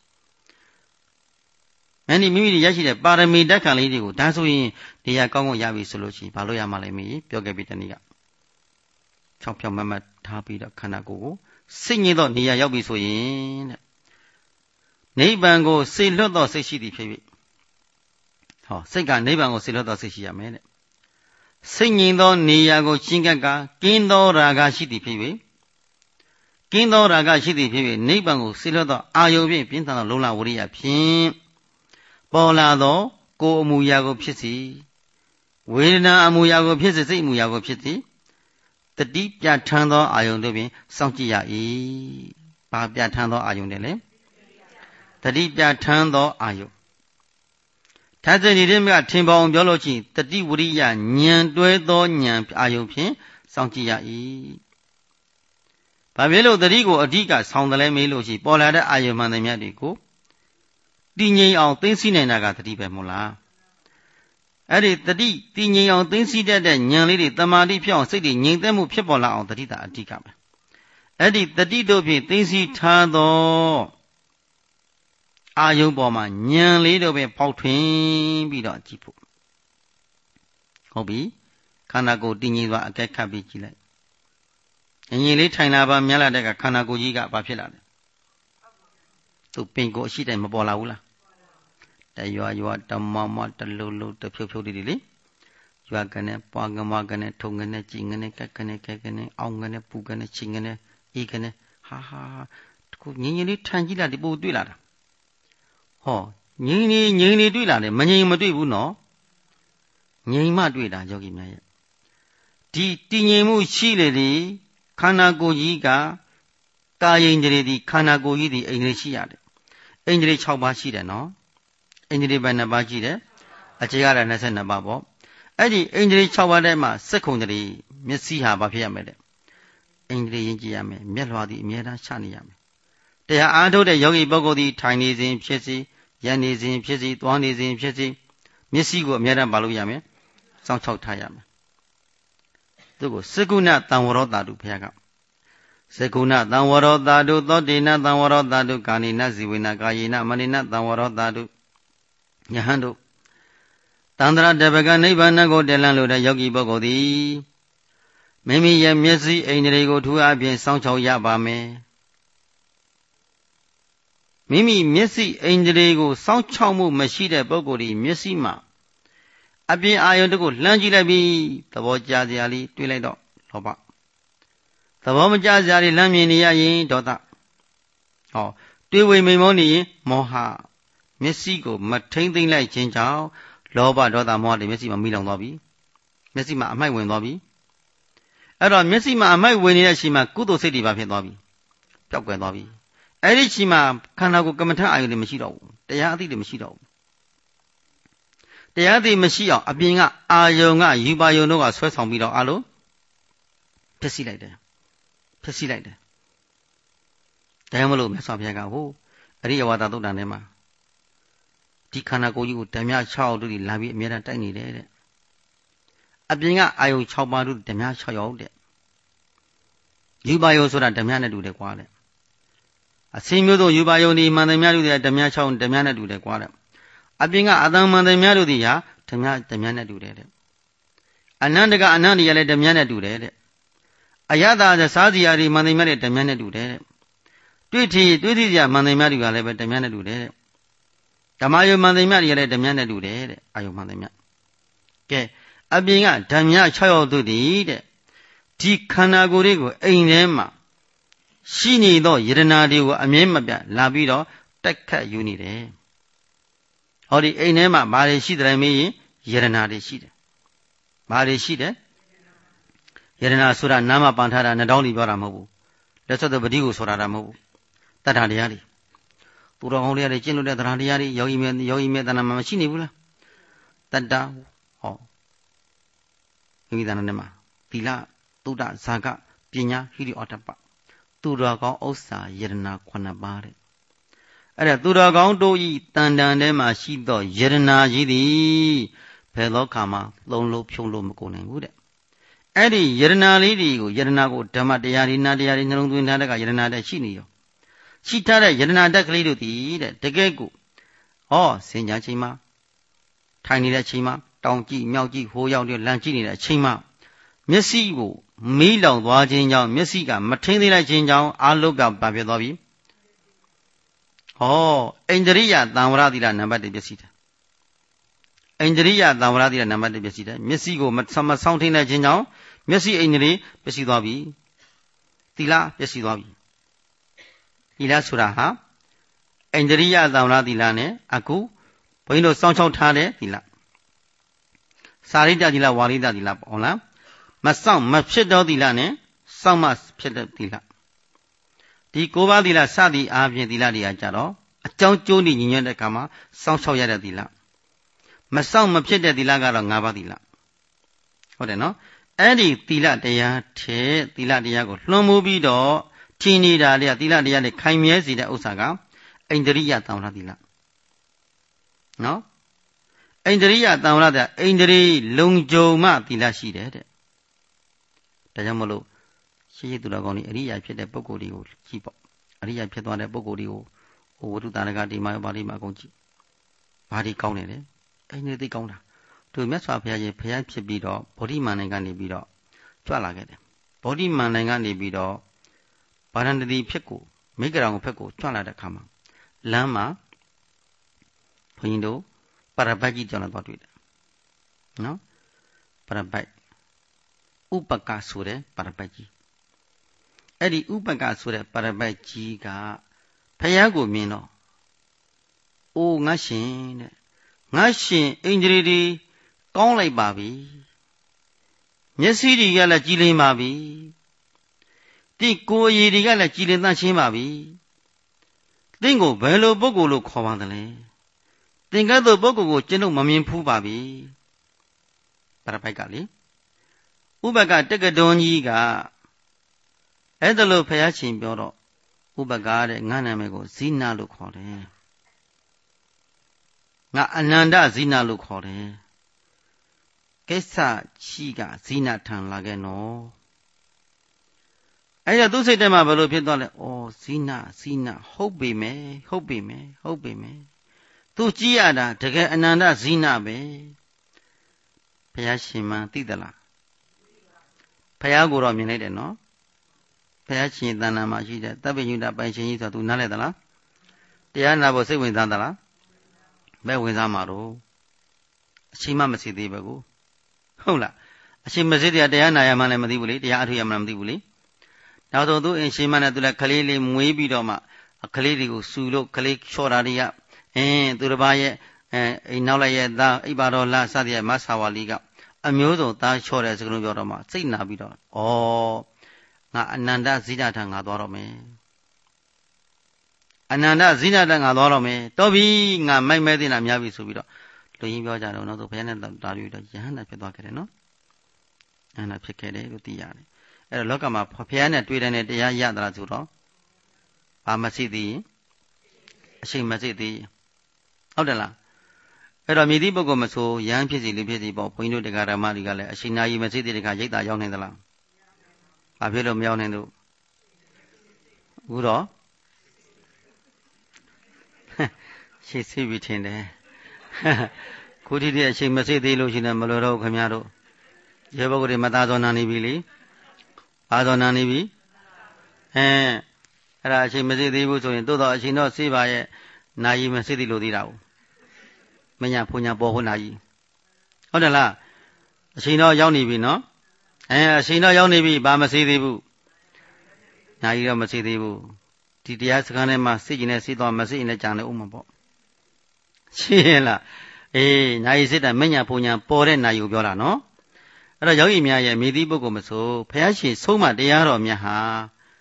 မင်းဒီမိမိရရှိတဲ့ပါရမီတက်ခံလေးတွေကိုဒါဆိုရင်နေရာကောင်းကောင်းရပြီဆိုလို့ရှိရင်ဘာလို့ရမှလဲမင်းပြောခဲ့ပြီးတနေ့ကဖြောင်းဖြောင်းမတ်မတ်ထားပြီးတော့ခန္ဓာကိုယ်ကိုစိတ်ငြိမ်သောနေရာရောက်ပြီဆိုရင်တဲ့နိဗ္ဗာန်ကိုစေလွတ်သောစိတ်ရှိသည်ဖြစ်၍ဟောစိတ်ကနိဗ္ဗာန်ကိုစေလွတ်သောစိတ်ရှိရမယ်တဲ့စိတ်ငြိမ်သောနေရာကိုရှင်းကပ်ကကင်းသောရာဂရှိသည်ဖြစ်၍ကင်းသောရာဂရှိသည်ဖြစ်၍နိဗ္ဗာန်ကိုစေလွတ်သောအာယုဖြင့်ပြင်းထန်သောလုံလဝရိယဖြင့်ပေါ်လာသောကိုယ်အမူအရာကိုဖြစ်စီဝေဒနာအမူအရာကိုဖြစ်စေစိတ်အမူအရာကိုဖြစ်စီတတိပြဋ္ဌာန်းသောအာယုန်တို့ဖြင့်စောင့်ကြည့်ရ၏ဘာပြဋ္ဌာန်းသောအာယုန်တယ်လဲတတိပြဋ္ဌာန်းသောအာယုန်ထာဇဏီတိမကထင်ပေါအောင်ပြောလို့ချင်းတတိဝရိယဉာဏ်တွဲသောဉာဏ်အာယုန်ဖြင့်စောင့်ကြည့်ရ၏ဘာဖြစ်လို့တတိကိုအဓိကဆောင်တယ်လဲမေးလို့ရှိပေါ်လာတဲ့အာယုန်မှန်သမျှတွေကိုတည်ငြိမ်အောင်သိသိနိုင်တာကတတိပဲမဟုတ်လားအဲ့ဒီတတိတည်ငြိမ်အောင်သိသိတတ်တဲ့ဉာဏ်လေးတွေတမာတိဖြစ်အောင်စိတ်တွေငြိမ်သက်မှုဖြစ်ပေါ်လာအောင်တတိတာအဓိကပဲအဲ့ဒီတတိတို့ဖြင့်သိသိထားသောအာယုံပေါ်မှာဉာဏ်လေးတို့ပဲပေါက်ထွင်းပြီးတော့ကြည့်ဖို့ဟုတ်ပြီခန္ဓာကိုယ်တည်ငြိမ်စွာအကဲခတ်ပြီးကြည့်လိုက်ငြိမ်လေးထိုင်လာပါမြတ်လာတဲ့ကခန္ဓာကိုယ်ကြီးကဘာဖြစ်လာလဲသူပင်ကိုအရှိတိုင်မပေါ်လာဘူးလားတရွာတမမတလူလူတဖြုတ်ဖြုတ်လေးလေရွာကနေပွားကမကနေထုံကနေကြည်ကနေကက်ကနေကဲကနေအောင်ကနေပူကနေချင်းကနေအေးကနေဟာတခုငြိမ်လေးထိုင်ကြည့်လာဒီပို့တွေ့လာတာဟောငြိမ်နေတွေ့လာတယ်မငြိမ်မတွေ့ဘူးနော်ငြိမ်မှတွေ့တာယောဂီများရဲ့ဒီတည်ငြိမ်မှုရှိလေဒီခန္ဓာကိုယ်ကြီးကကာယိန္ဒြေဒီခန္ဓာကိုယ်ကြီးဒီအိန္ဒြေရှိရတယ်အိန္ဒြေ6ပါးရှိတယ်နော်အိန္ဒြေဘယ်နှပါးရှိတယ်အခြေရတာ22ပါးပေါ့အဲ့ဒီအိန္ဒြေ6ပါးထဲမှာစက္ခုံတည်းမျက်စိဟာဘာဖြစ်ရမလဲတဲ့အိန္ဒြေရင်ကြည့်ရမယ်မျက်လွှာသည်အမြဲတမ်းချနေရမယ်တရားအားထုတ်တဲ့ယောဂီပုဂ္ဂိုလ်သည်ထိုင်နေစဉ်ဖြစ်စီရနေစဉ်ဖြစ်စီသွားနေစဉ်ဖြစ်စီမျက်စိကိုအမြဲတမ်းပါလို့ရမယ်စောင့်ချောက်ထားရမယ်သူကိုစကုဏတံဝရောတာတုဘုရားကစကုဏတံဝရောတာတုသောတေနတံဝရောတာတုကာနိနဇီဝေနကာယေနမနိနတံဝရောတာတုယဟန်တို့တန္တရာတပကနိဗ္ဗာန်ကိုတည်လန့်လို့တဲ့ယောဂီပုဂ္ဂိုလ်သည်မိမိရဲ့မျက်စိအိန္ဒြေကိုထူအပ်ဖြင့်စောင့်ချောက်ရပါမယ်မိမိမျက်စိအိန္ဒြေကိုစောင့်ချောက်မှုမရှိတဲ့ပုဂ္ဂိုလ်ဒီမျက်စိမှာအပြင်အာယုန်တကိုလှမ်းကြည့်လိုက်ပြီးသဘောကျစရာလေးတွေ့လိုက်တော့လောဘသဘောမကျစရာလေးလမ်းမြင်နေရရင်ဒေါသဟောတွေးဝေမိန်မောနေရင်မောဟမျက်စိကိုမထိမ့်သိမ့်လိုက်ခြင်းကြောင့်လောဘဒေါသမောဟတွေမျက်စိမှာမိလောင်သွားပြီမျက်စိမှာအမိုက်ဝင်သွားပြီအဲ့တော့မျက်စိမှာအမိုက်ဝင်နေတဲ့အချိန်မှာကုသိုလ်စိတ်တွေပါဖြစ်သွားပြီပျောက်ကွယ်သွားပြီအဲ့ဒီချိန်မှာခန္ဓာကိုယ်ကမ္မထအာယုန်တွေမရှိတော့ဘူးတရားအသိတွေမရှိတော့ဘူးတရားသိမရှိအောင်အပြင်ကအာယုံကယူပါယုံတို့ကဆွဲဆောင်ပြီးတော့အလုံးဖြစ်စီလိုက်တယ်ဒါကြောင့်မလို့မြတ်စွာဘုရားကဟိုအရိယဝါဒသုတ်တန်ထဲမှာဒီခန္ဓာကိုယ်ကြီးကိုဓမြ6တို့လာပြီးအမြဲတမ်းတိုက်နေတယ်တဲ့အပြင်ကအာယုံ6ပါးတို့ဓမြ6ရောက်တဲ့ယူပါယုံဆိုတာဓမြနဲ့တူတယ်ကွာတဲ့အစင်းမျိုးစုံယူပါယုံဒီမှန်တယ်များတို့တဲ့ဓမြ6ဓမြနဲ့တူတယ်ကွာတဲ့အပြင်ကအတန်မှန်တယ်များတို့ဒီဟာဓမြနဲ့တူတယ်တဲ့အနန္တကအနန္တရလည်းဓမြနဲ့တူတယ်တဲ့အယတာစားစီယာဒီမှန်တယ်များတဲ့ဓမြနဲ့တူတယ်တဲ့တွေ့ထီစရာမှန်တယ်များတွေကလည်းပဲဓမြနဲ့တူတယ်တဲ့ဓမ္မယုံမှန်တယ်များတွေကလည်းဓမြနဲ့တူတယ်တဲ့အာယုံမှန်တယ်များကဲအပြင်ကဓမြ6ရောက်တို့ဒီတဲ့ဒီခန္ဓာကိုယ်လေးကိုအိမ်ထဲမှာရှိနေသောယရနာတွေကိုအမြဲမပြတ်လာပြီးတော့တိုက်ခတ်ယူနေတယ်ဟောဒီအိမ်ထဲမှာဘာတွေရှိတယ်မေးရင်ယရနာတွေရှိတယ်ဘာတွေရှိတယ်ယရနာဆိုတာနာမပန်ထားတာနှတောင်းလေးပြောတာမဟုတ်ဘူးလက်ဆက်သပတိကိုဆိုတာမဟုတ်ဘူးတတ္ထာတရားတွေသူသူတော်ကောင်းတွေကျင့်လို့တဲ့တရားတရားတွေယောဂီမေတ္တာမှာမရှိနေဘူးလားတတ္တဟောမိမိတဏ္ဍာနဲ့မှာသီလသုဒ္ဓဇာကပညာဟိရိဩတ္တပသူတော်ကောင်းဥစ္စာယရနာ9ပါးတဲ့အဲ့ဒါသူတော်ကောင်းတို့ဤတန်တန်ထဲမှာရှိသောယရနာကြီးသည်ဘယ်သောခါမှလုံးလုံးဖြုံလို့မကုန်နိုင်ဘူးတဲ့အဲ့ဒီယရနာလေးတွေကိုယရနာကိုဓမ္မတရားတွေနာတရားတွေနှလုံးသွင်းထားတဲ့ကယရနာတဲ့ရှိနေရောရှိထားတဲ့ယရနာတက်ကလေးတို့သည်တဲ့တကယ်ကိုစင်ညာချိန်မှာထိုင်နေတဲ့ချိန်မှာတောင်ကြည့်မြောက်ကြည့်ဟိုရောက်တဲ့လမ်းကြည့်နေတဲ့အချိန်မှာမျက်စိကိုမီးလောင်သွားခြင်းကြောင့်မျက်စိကမထင်းသေးလိုက်ခြင်းကြောင့်အာလုပပါပြသွားပြီအိန္ဒြိယသံဝရသီလနံပါတ်1ပြည့်စည်တယ်အိန္ဒြိယသံဝရသီလနံပါတ်1ပြည့်စည်တယ်မျက်စိကိုမဆောင်းထင်းလိုက်ခြင်းကြောင့်မျက်စိအိန္ဒြိပြည့်စည်သွားပြီသီလပြည့်စည်သွားပြီသီလဆိုတာဟာအိန္ဒြိယသံဝရသီလနဲ့အခုဘုန်းကြီးတို့စောင့်ရှောက်ထားတဲ့သီလစာရိတ္တသီလဝါရိတ္တသီလပေါ့ဟုတ်လားမစောင့်မဖြစ်သောသီလနဲ့စောင့်မှဖြစ်တဲ့သီလဒီ9ပါးသီလစသည်အားဖြင့်သီလတွေကကြတော့အကြောင်းကျိုးညီညွတ်တဲ့အခါမှာစောင့်ရှောက်ရတဲ့သီလမစောင့်မဖြစ်တဲ့သီလကတော့5ပါးသီလဟုတ်တယ်နော်အဲ့ဒီသီလတရားထဲသီလတရားကိုလွှမ်းမိုးပြီးတော့ထင်နေတာလေသီလတရားနဲ့ခိုင်မြဲစေတဲ့ဥစ္စာကအိန္ဒြိယသံဝရသီလနော်အိန္ဒြိယသံဝရတဲ့အိန္ဒြိလုံခြုံမှသီလရှိတယ်တဲ့ဒါကြောင့်မလို့ရှိသူတော်ကောင်းဒီအရိယာဖြစ်တဲ့ပုဂ္ဂိုလ်တွေကိုကြည့်ပေါ့အရိယာဖြစ်သွားတဲ့ပုဂ္ဂိုလ်တွေကိုဝိတုတာရကဒီမှာပါဠိမှာအကုန်ကြည့်ဘာဒီကောင်းနေတယ်အိန္ဒြိသိကောင်းတာသူမြတ်စွာဘုရားရှင်ဘုရားဖြစ်ပြီးတော့ဗောဓိမန္တန်ကနေပြီးတော့ကြွလာခဲ့တယ်ဗောဓိမန္တန်ကနေပြီးတော့ဗာရဏသီဖြစ်ကိုမိဂရာကိုဖက်ကိုကြွလာတဲ့အခါမှာလမ်းမှာဘုန်းကြီးတို့ပရပတ်ကြီးကြောင်းလာတော့တွေ့တယ်နော်ပရပတ်ဥပကဆိုတဲ့ပရပတ်ကြီးအဲ့ဒီဥပကဆိုတဲ့ပရပတ်ကြီးကဖယားကိုမြင်တော့အိုးငါရှင်တဲ့ငါရှင်အိန္ဒြေဒီကောင်းလိုက်ပါပြီမျက်စိတွေကလည်းကြည်လင်ပါပြီဒီကိုယ်ရည်တွေကလည်းကြည်လင်သန့်ရှင်းပါပြီသင်ကိုဘယ်လိုပုဂ္ဂိုလ်လို့ခေါ်ပါသလဲသင်ကဲ့သို့ပုဂ္ဂိုလ်ကိုကျွန်ုပ်မမြင်ဖူးပါပြီပရပိုက်ကလေဥပကတက္ကဒွန်ကြီးကအဲ့ဒါလို့ဖယားရှင်ပြောတော့ဥပကတဲ့ငါနာမည်ကိုဇိနလို့ခေါ်တယ်ငါအနန္တဇိနလို့ခေါ်တယ်ကိစ္စရှိကဇိနထံလာခဲ့နော်အဲ့ဒါသူစိတ်ထဲမှာဘယ်လိုဖြစ်သွားလဲဇိနဟုတ်ပေမယ်သူကြည့်ရတာတကယ်အနန္တဇိနပဲဘုရားရှင်မှသိသလားဘုရားကိုတော့မြင်လိုက်တယ်နော်ဘုရားရှင်တဏ္ဍာမှာရှိတဲ့တပ္ပညုတပိုင်ရှင်ကြီးဆိုသူနားလဲသလားတရားနာဖို့စိတ်ဝင်စားသလားဘယ်ဝင်စားမှာတော့အချိန်မှမသိသေးပဲကိုဟုတ်လားအချိန်မသိတဲ့တရားနာရမှလည်းမသိဘူးလေတရားအထုရမှလည်းမသိဘူးလေနောက်ဆုံးသူအင်ရှင်မနဲ့သူလည်းကလေးလေးမွေးပြီးတော့မှကလေးတွေကိုစူလို့ကလေးချော့တာတွေကသူတစ်ပါးရဲ့အိမ်နောက်လိုက်ရဲ့သားအိပါတော်လာစသည်ရဲ့မဆာဝါလီကအမျိုးစုံသားချော့တဲ့စကားလုံးပြောတော့မှစိတ်နာပြီးတော့ငါအနန္တဇိနထံငါသွားတော့မယ်အနန္တဇိနထံငါသွားတော့မယ်တော်ပြီငါမိုက်မဲသိနာများပြီဆိုပြီးတော့လူရင်းပြောကြတော့နောက်ဆိုဘုရားနဲ့တာပြီးတော့ယဟန္တာဖြစ်သွားခဲ့တယ်နော်ယဟန္တာဖြစ်ခဲ့တယ်လို့သိရတယ်အဲ့တော့လောကမှာဘုရားနဲ့တွေ့တဲ့တရားရသလားဆိုတော့ဘာမရှိသေးရင်အရှိန်မရှိသေးရင်ဟုတ်တယ်လားအဲ့တော့မြည်သည့်ပုဂ္ဂိုလ်မဆိုယဟန်ဖြစ်စီလူဖြစ်စီပေါ့ဘုန်းကြီးတို့တရားဓမ္မတွေကလည်းအရှိန်နာကြီးမရှိသေးတဲ့ခါရိတ်တာရောက်နေသလားဘာဖြစ်လို့မရောက်နိုင်လို့အခုတော့ရှိသိပြီထင်တယ်ခုထိတည်းအချိန်မစိသေးလို့ရှိရင်မလို့တော့ခင်ဗျားတို့ရေပုဂ္ဂိုလ်တွေမသားစောနာနေပြီလေအာစောနာနေပြီအဲ့ဒါအချိန်မစိသေးဘူးဆိုရင်တိုးတော့အချိန်တော့စေပါရဲ့နာယီမစိသေးလို့သေးတာဘူးမညာဖုန်ညာပေါ်ဟုတ်နာယီဟုတ်တယ်လားအချိန်တော့ရောက်နေပြီနော်အချိန်တော့ရောက်နေပြီဘာမစိသေးဘူးနာယီတော့မစိသေးဘူးဒီတရားစကားထဲမှာစိတ်ကျင်နဲ့စိတ်တော့မစိရင်လည်းကြံတယ်ဥမှာပေါ့ရှင်းလားနာယီစိတ်တယ်မညာဖုန်ညာပေါ်တဲ့နာယီကိုပြောတာနော်အဲ့တော့ယောဂီများရဲ့မိသည့်ပုဂ္ဂိုလ်မဆိုဘုရားရှင်ဆုံးမတရားတော်မြတ်ဟာ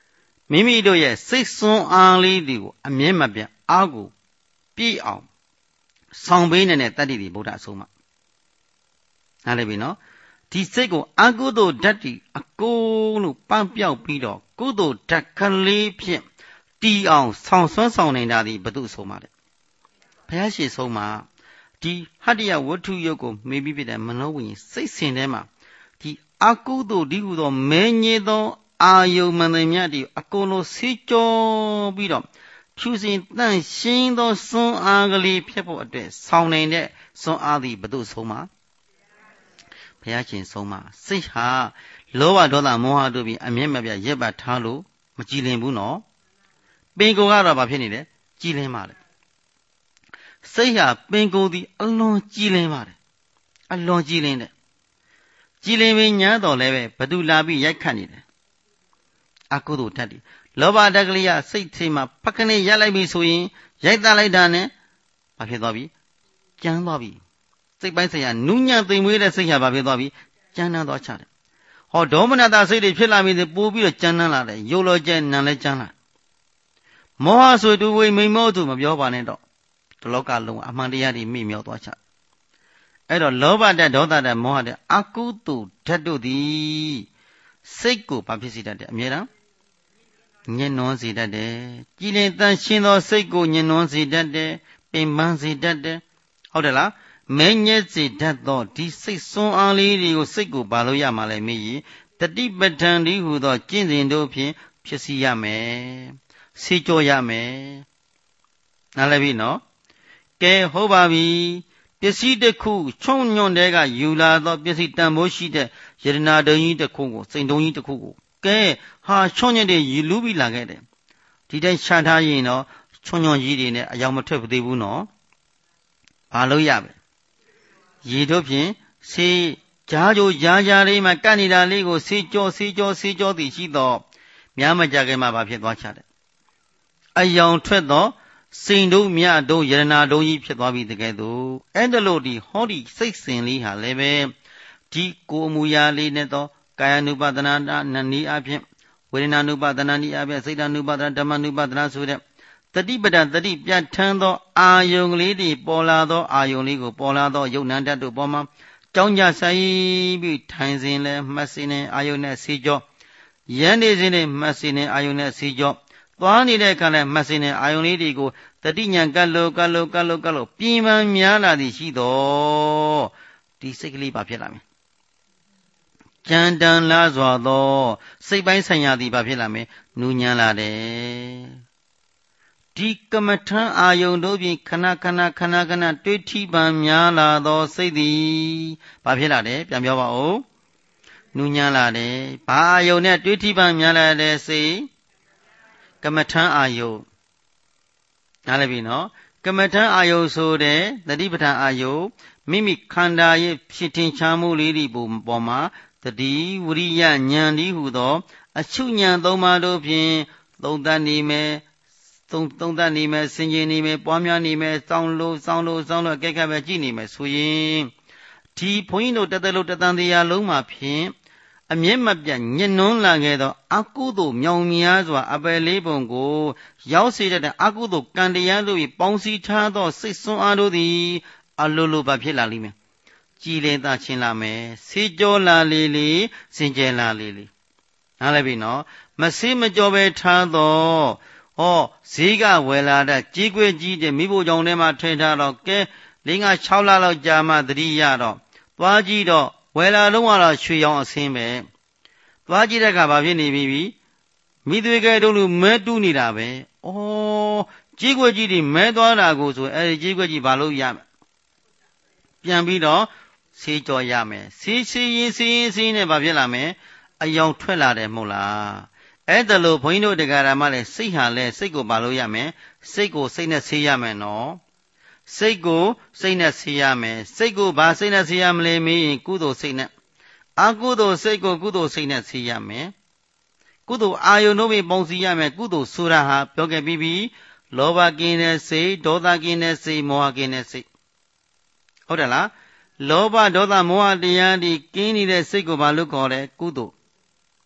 မိမိတို့ရဲ့စိတ်စွမ်းအားလေးတွေကိုအမြဲမပြတ်အားကိုပြည့်အောင်ဆောင်ပေးနေတဲ့တတ္တိဒီဗုဒ္ဓအဆုံးအမနားလည်ပြီနော်ဒီစိတ်ကိုအကုသိုလ်ဓာတ်တွေအကုန်လို့ပန့်ပြောက်ပြီးတော့ကုသိုလ်ဓာတ်ကလေးဖြင့်တီအောင်ဆောင်ဆွမ်းဆောင်နေတာဒီဘု து ဆုံးပါလေဘုရားရှိဆုံးမှာဒီဟတ္တယဝတ္ထုယုတ်ကိုမေးပြီးဖြစ်တဲ့မနောဝိညာဉ်စိတ်စဉ်ထဲမှာဒီအကုသိုလ်ဒီဟုသောမဲညေသောအာယုံမန္တမြတ်ဒီအကုန်လုံးဆေးကြောပြီးတော့ဖြူစင်တန့်ရှင်းသောစွမ်းအားကလေးဖြစ်ဖို့အတွက်ဆောင်နေတဲ့စွမ်းအားသည်ဘု து ဆုံးမှာဘုရားရှင်ဆုံးမှာစိတ်ဟာလောဘဒေါသမောဟတို့ပြီးအမျက်မပြတ်ရက်ပါထားလို့မကြည်လင်ဘူးနော်ပင်ကိုယ်ကတော့ဘာဖြစ်နေလဲကြည်လင်ပါလေစိတ်ဟာပင်ကိုယ်သည်အလွန်ကြည်လင်ပါတယ်အလွန်ကြည်လင်တယ်ကြည်လင်ပင်ညာတော်လည်းပဲဘသူလာပြီးရိုက်ခတ်နေတယ်အကုသိုလ်ဓာတ်တွေလောဘဓာတ်ကလေးကစိတ်ထဲမှာဖက်ကနေရိုက်လိုက်ပြီဆိုရင်ရိုက်သားလိုက်တာနဲ့ဘာဖြစ်သွားပြီကြမ်းသွားပြီစိတ်ပိုင်းဆိုင်ရာနူးညံ့သိမ်မွေးတဲ့စိတ်ဟာဘာဖြစ်သွားပြီကြမ်းတမ်းသွားချတယ်ဟောဒေါမနတာစိတ်တွေဖြစ်လာပြီပို့ပြီးတော့ကြမ်းတမ်းလာတယ်ရုပ်လောကျဲနံလဲကြမ်းလာမောဟဆိုတူဝိမိန်မောသူမပြောပါနဲ့တော့ဒီလောကလုံးအမှန်တရားတွေမိမြောက်သွားချအဲ့တော့လောဘဓာတ်ဒေါသဓာတ်မောဟဓာတ်အကုသိုလ်ဓာတ်တို့သည်စိတ်ကိုဘာဖြစ်စေတတ်တယ်အမြဲတမ်းညှဉ်းနှွမ်းစေတတ်တယ်ကြည်လင်တန်ရှင်းသောစိတ်ကိုညှဉ်းနှွမ်းစေတတ်တယ်ပင်ပန်းစေတတ်တယ်ဟုတ်တယ်လားမဲညက်စေတတ်သောဒီစိတ်စွမ်းအားလေးတွေကိုစိတ်ကိုဘာလို့ရမှာလဲမေးရင်တတိပဋ္ဌာန်ဒီဟူသောကျင့်စဉ်တို့ဖြင့်ဖြစ်စီရမယ်စေကြောရမယ်နားလည်ပြီနော်ကဲဟုတ်ပါပြီပစ္စည်းတစ်ခုချုံညွန့်တဲ့ကယူလာသောပစ္စည်းတန်ဖိုးရှိတဲ့ယတနာတုံကြီးတစ်ခုကိုစိန်တုံကြီးတစ်ခုကိုကဲဟာချွန်ညက်တွေယူလူပြီးလာခဲ့တယ်ဒီတိုင်းရှာထားရင်တော့ချွန်ညွန့်ကြီးတွေနဲ့အယောင်မထွက်သေးဘူးနော်ဘာလို့ရပဲရေတို့ဖြင့်ဆေးကြားကြိုကြားလေးမှာကတ်နေတာလေးကိုဆေးကြောသည်ရှိတော့များမကြခင်မှာဘာဖြစ်သွားချတယ်အယောင်ထွက်တော့စိန်တို့မြတို့ယရနာတို့ကြီးဖြစ်သွားပြီတကယ်တော့အဲ့ဒါလို့ဒီဟောဒီစိတ်စဉ်လေးဟာလည်းပဲဒီကိုယ်အမူအရာလေးနဲ့တော့ကာယ ानु ပါဒနာနည်းအပြင်ဝေဒနာ ानु ပါဒနာနည်းအပြင်စိတ် ानु ပါဒနာဓမ္မ ानु ပါဒနာဆိုတဲ့တတိပဒတတိပြဋ္ဌာန်းသောအာယုံကလေးတွေပေါ်လာသောအာယုံလေးကိုပေါ်လာသောယုတ်နံဓာတ်တို့ပေါ်မှာကြောင်းကြဆိုင်ပြီးထိုင်စဉ်လဲမှတ်စဉ်နဲ့အာယုံနဲ့စီကြောရန်နေစဉ်နဲ့မှတ်စဉ်နဲ့အာယုံနဲ့စီကြောသွားနေတဲ့အခါလဲမှတ်စဉ်နဲ့အာယုံလေးတွေကိုတတိညာကလို့ပြင်းပန်းများလာသည်ရှိတော့ဒီစိတ်ကလေးဘာဖြစ်လာမလဲကြံတန်လာစွာသောစိတ်ပိုင်းဆိုင်ရာသည်ဘာဖြစ်လာမလဲနူးညံ့လာတယ်ဒီကမ္မထံအာယုန်တို့ဖြင့်ခဏတွေးထိပန်များလာသောစိတ်သည်ဘာဖြစ်လာတယ်ပြန်ပြောပါဦးနူးညံ့လာတယ်ဘာအာယုန်နဲ့တွေးထိပန်များလာတဲ့စိတ်ကမ္မထံအာယုန်နားလည်ပြီနော်ကမ္မထံအာယုန်ဆိုတဲ့တတိပဋ္ဌာန်အာယုန်မိမိခန္ဓာရဲ့ဖြစ်ထင်ရှားမှုလေးဒီပေါ်မှာတတိဝရိယဉာဏ်ဒီဟုသောအချုပ်ဉာဏ်သုံးပါးတို့ဖြင့်သုံးသပ်နေမယ်သုံးသပ်နေမယ်ဆင်ခြင်နေမယ်ပွားများနေမယ်စောင်းလို့အကဲခတ်ပဲကြည့်နေမယ်ဆိုရင်ဒီဘုန်းကြီးတို့တသက်လုံးတသံတရားလုံးမှာဖြင့်အမျက်မပြတ်ညှဉ်းနှွမ်းလာခဲ့သောအကုသိုလ်မြောင်များစွာအပယ်လေးပုံကိုရောက်စေတဲ့အကုသိုလ်ကံတရားတို့၏ပေါင်းစည်းထားသောစိတ်ဆွမ်းအားတို့သည်အလိုလိုပါဖြစ်လာလိမ့်မယ်ကြည်လင်သာချင်းလာမယ်ဆေးကြောလာလေစင်ကြယ်လာလေနားလည်ပြီနော်မဆေးမကြောပဲထားတော့ဟောဈေးကဝယ်လာတဲ့ကြီးကွေးကြီးတဲ့မိဖို့ကြောင့်ထဲမှာထည့်ထားတော့ကဲ6လလောက်ကြာမှသတိရတော့သွားကြည့်တော့ဝယ်လာတော့ကတော့ရွှေရောင်အစင်းပဲသွားကြည့်တဲ့အခါဘာဖြစ်နေပြီမိသွေးကဲတို့လူမဲတူးနေတာပဲဩကြီးကွေးကြီးတွေမဲသွားတာကိုဆိုအဲဒီကြီးကွေးကြီးဘာလို့ရမလဲပြန်ပြီးတော့ဆေးကြောရမယ်ဆေးရင်နဲ့ဘာဖြစ်လာမလဲအယောင်ထွက်လာတယ်မဟုတ်လားအဲ့ဒါလို့ဘုန်းကြီးတို့တရားဓမ္မလည်းစိတ်ဟာလဲစိတ်ကိုဘာလို့ရမယ်စိတ်ကိုစိတ်နဲ့ဆေးရမယ်နော်စိတ်ကိုစိတ်နဲ့ဆေးရမယ်စိတ်ကိုဘာစိတ်နဲ့ဆေးရမလဲမေးရင်ကုသိုလ်စိတ်နဲ့အကုသိုလ်စိတ်ကိုကုသိုလ်စိတ်နဲ့ဆေးရမယ်ကုသိုလ်အာယုန်တို့ပြင်ပုံစီရမယ်ကုသိုလ်ဆိုတာဟာပြောခဲ့ပြီးပြီလောဘကင်းတဲ့စိတ်ဒေါသကင်းတဲ့စိတ်မောဟကင်းတဲ့စိတ်ဟုတ်တယ်လားလောဘဒေါသမောဟတရားဒီကင်းနေတဲ့စိတ်ကိုဘာလို့ခေါ်လဲကုသိုလ်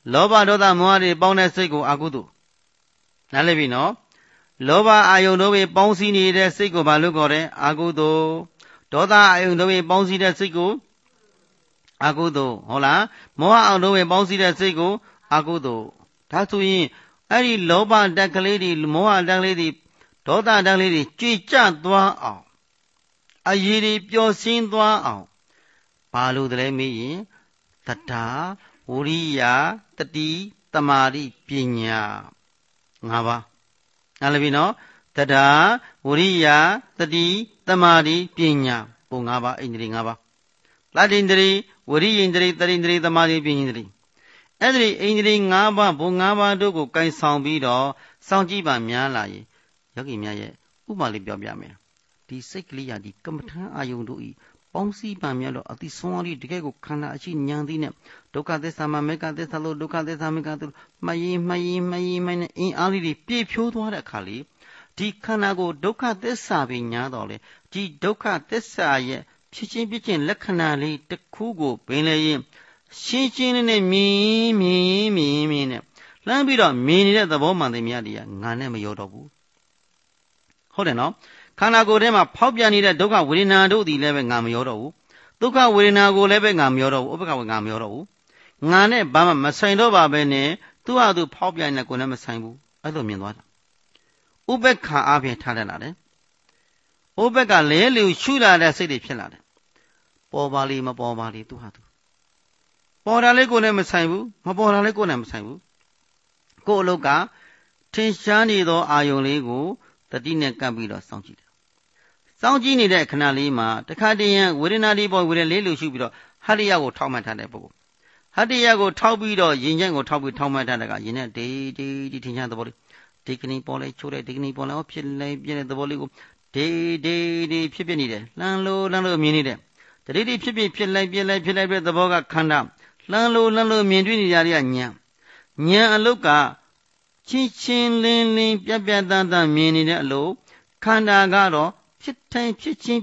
လောဘဒေါသမောဟတွေပေါင်းတဲ့စိတ်ကိုအကုသိုလ်နားလည်ပြီနော်လောဘအာယုန်တို့ပဲပေါင်းစည်းနေတဲ့စိတ်ကိုဘာလို့ခေါ်တယ်အကုသိုလ်ဒေါသအာယုန်တို့ပဲပေါင်းစည်းတဲ့စိတ်ကိုအကုသိုလ်ဟုတ်လားမောဟအာယုန်တို့ပဲပေါင်းစည်းတဲ့စိတ်ကိုအကုသိုလ်ဒါဆိုရင်အဲ့ဒီလောဘတက်ကလေးတွေမောဟတက်ကလေးတွေဒေါသတက်ကလေးတွေကြွေကျသွားအောင်အရေးတွေပျော်စင်းသွားအောင်ဘာလို့တလဲမေးရင်တတ္တာဝရိယတတိတမာတိပညာ၅ပါးနားလည်ပြီနော်တတ္တာဝရိယတတိတမာတိပညာပုံ၅ပါးဣန္ဒြေ၅ပါးလတ္တိန္ဒြေဝရိယန္ဒြေတတိန္ဒြေတမာတိပညာန္ဒြေအဲ့ဒီဣန္ဒြေ၅ပါးဘုံ၅ပါးတို့ကိုကိုင်ဆောင်ပြီးတော့စောင့်ကြည့်ပါများလာရင်ယောဂီများရဲ့ဥပမာလေးပြောပြမယ်ဒီစိတ်ကလေးရဒီကမ္မထံအာယုန်တို့ဤပေါင်းစည်းပါများတော့အတိဆုံးအရိတကယ်ကိုခန္ဓာအရှိဉာဏ်သည်နဲ့ဒုက္ခသစ္စာမှာမေကသစ္စာလို့ဒုက္ခသစ္စာမေကသစ္စာမယင်နဲ့အင်းအားလေးတွေပြည့်ဖြိုးသွားတဲ့အခါလေးဒီခန္ဓာကိုဒုက္ခသစ္စာပဲညားတော့လေဒီဒုက္ခသစ္စာရဲ့ဖြစ်ချင်းပြချင်းလက္ခဏာလေးတစ်ခုကိုပင်လေရင်ရှင်းရှင်းလေးနဲ့မြင်နဲ့လှမ်းပြီးတော့မြင်နေတဲ့သဘောမှန်တယ်များတရားငါနဲ့မရောတော့ဘူးဟုတ်တယ်နော်ခန္ဓာကိုယ်ထဲမှာဖောက်ပြန်နေတဲ့ဒုက္ခဝေဒနာတို့သည်လည်းပဲငါမရောတော့ဘူးဒုက္ခဝေဒနာကိုလည်းပဲငါမရောတော့ဘူးဥပ္ပခဝေငါမရောတော့ဘူးငါနဲ့ဘာမှမဆိုင်တော့ပါပဲနဲ့သူ့ဟာသူဖောက်ပြန်တဲ့ကိုယ်နဲ့မဆိုင်ဘူးအဲ့လိုမြင်သွားတာဥပ္ပခအပြင်ထားတတ်လာတယ်ဥပ္ပကလဲလူရှုလာတဲ့စိတ်တွေဖြစ်လာတယ်ပေါ်ပါလိမပေါ်ပါလိသူ့ဟာသူပေါ်တာလေးကိုယ်နဲ့မဆိုင်ဘူးမပေါ်တာလေးကိုယ်နဲ့မဆိုင်ဘူးကိုယ်အလုတ်ကထင်ရှားနေသောအာယုံလေးကိုတတိနဲ့ကပ်ပြီးတော့စောင့်ကြည့်တယ်စောင့်ကြည့်နေတဲ့ခဏလေးမှာတခါတည်းရန်ဝေဒနာဒီပေါ်ဝေဒနာလေးလူရှုပြီးတော့ဟတ္တိယကိုထောက်မှတ်ထားတဲ့ပုဂ္ဂိုလ်ဟတ္တိယကိုထောက်ပြီးတော့ယဉ်ကျင့်ကိုထောက်ပြီးထောက်မှတ်ထားတဲ့ကယဉ်နဲ့ဒီထင်ရှားသဘောလေးဒီကနေ့ပေါ်လိုက်ချိုးလိုက်ဒီကနေ့ပေါ်လိုက်ဖြစ်လိုက်ပြည့်တဲ့သဘောလေးကိုဒီဖြစ်နေတယ်လှမ်းလို့မြင်နေတယ်တတိဖြစ်လိုက်ပြတဲ့သဘောကခန္ဓာလှမ်းလို့မြင်တွေ့နေကြရတဲ့ဉာဏ်အလုတ်ကချင်းလင်းပြတ်မြင်နေတဲ့အလုတ်ခန္ဓာကတော့ဖြစ်တိုင်းဖြစ်ချင်း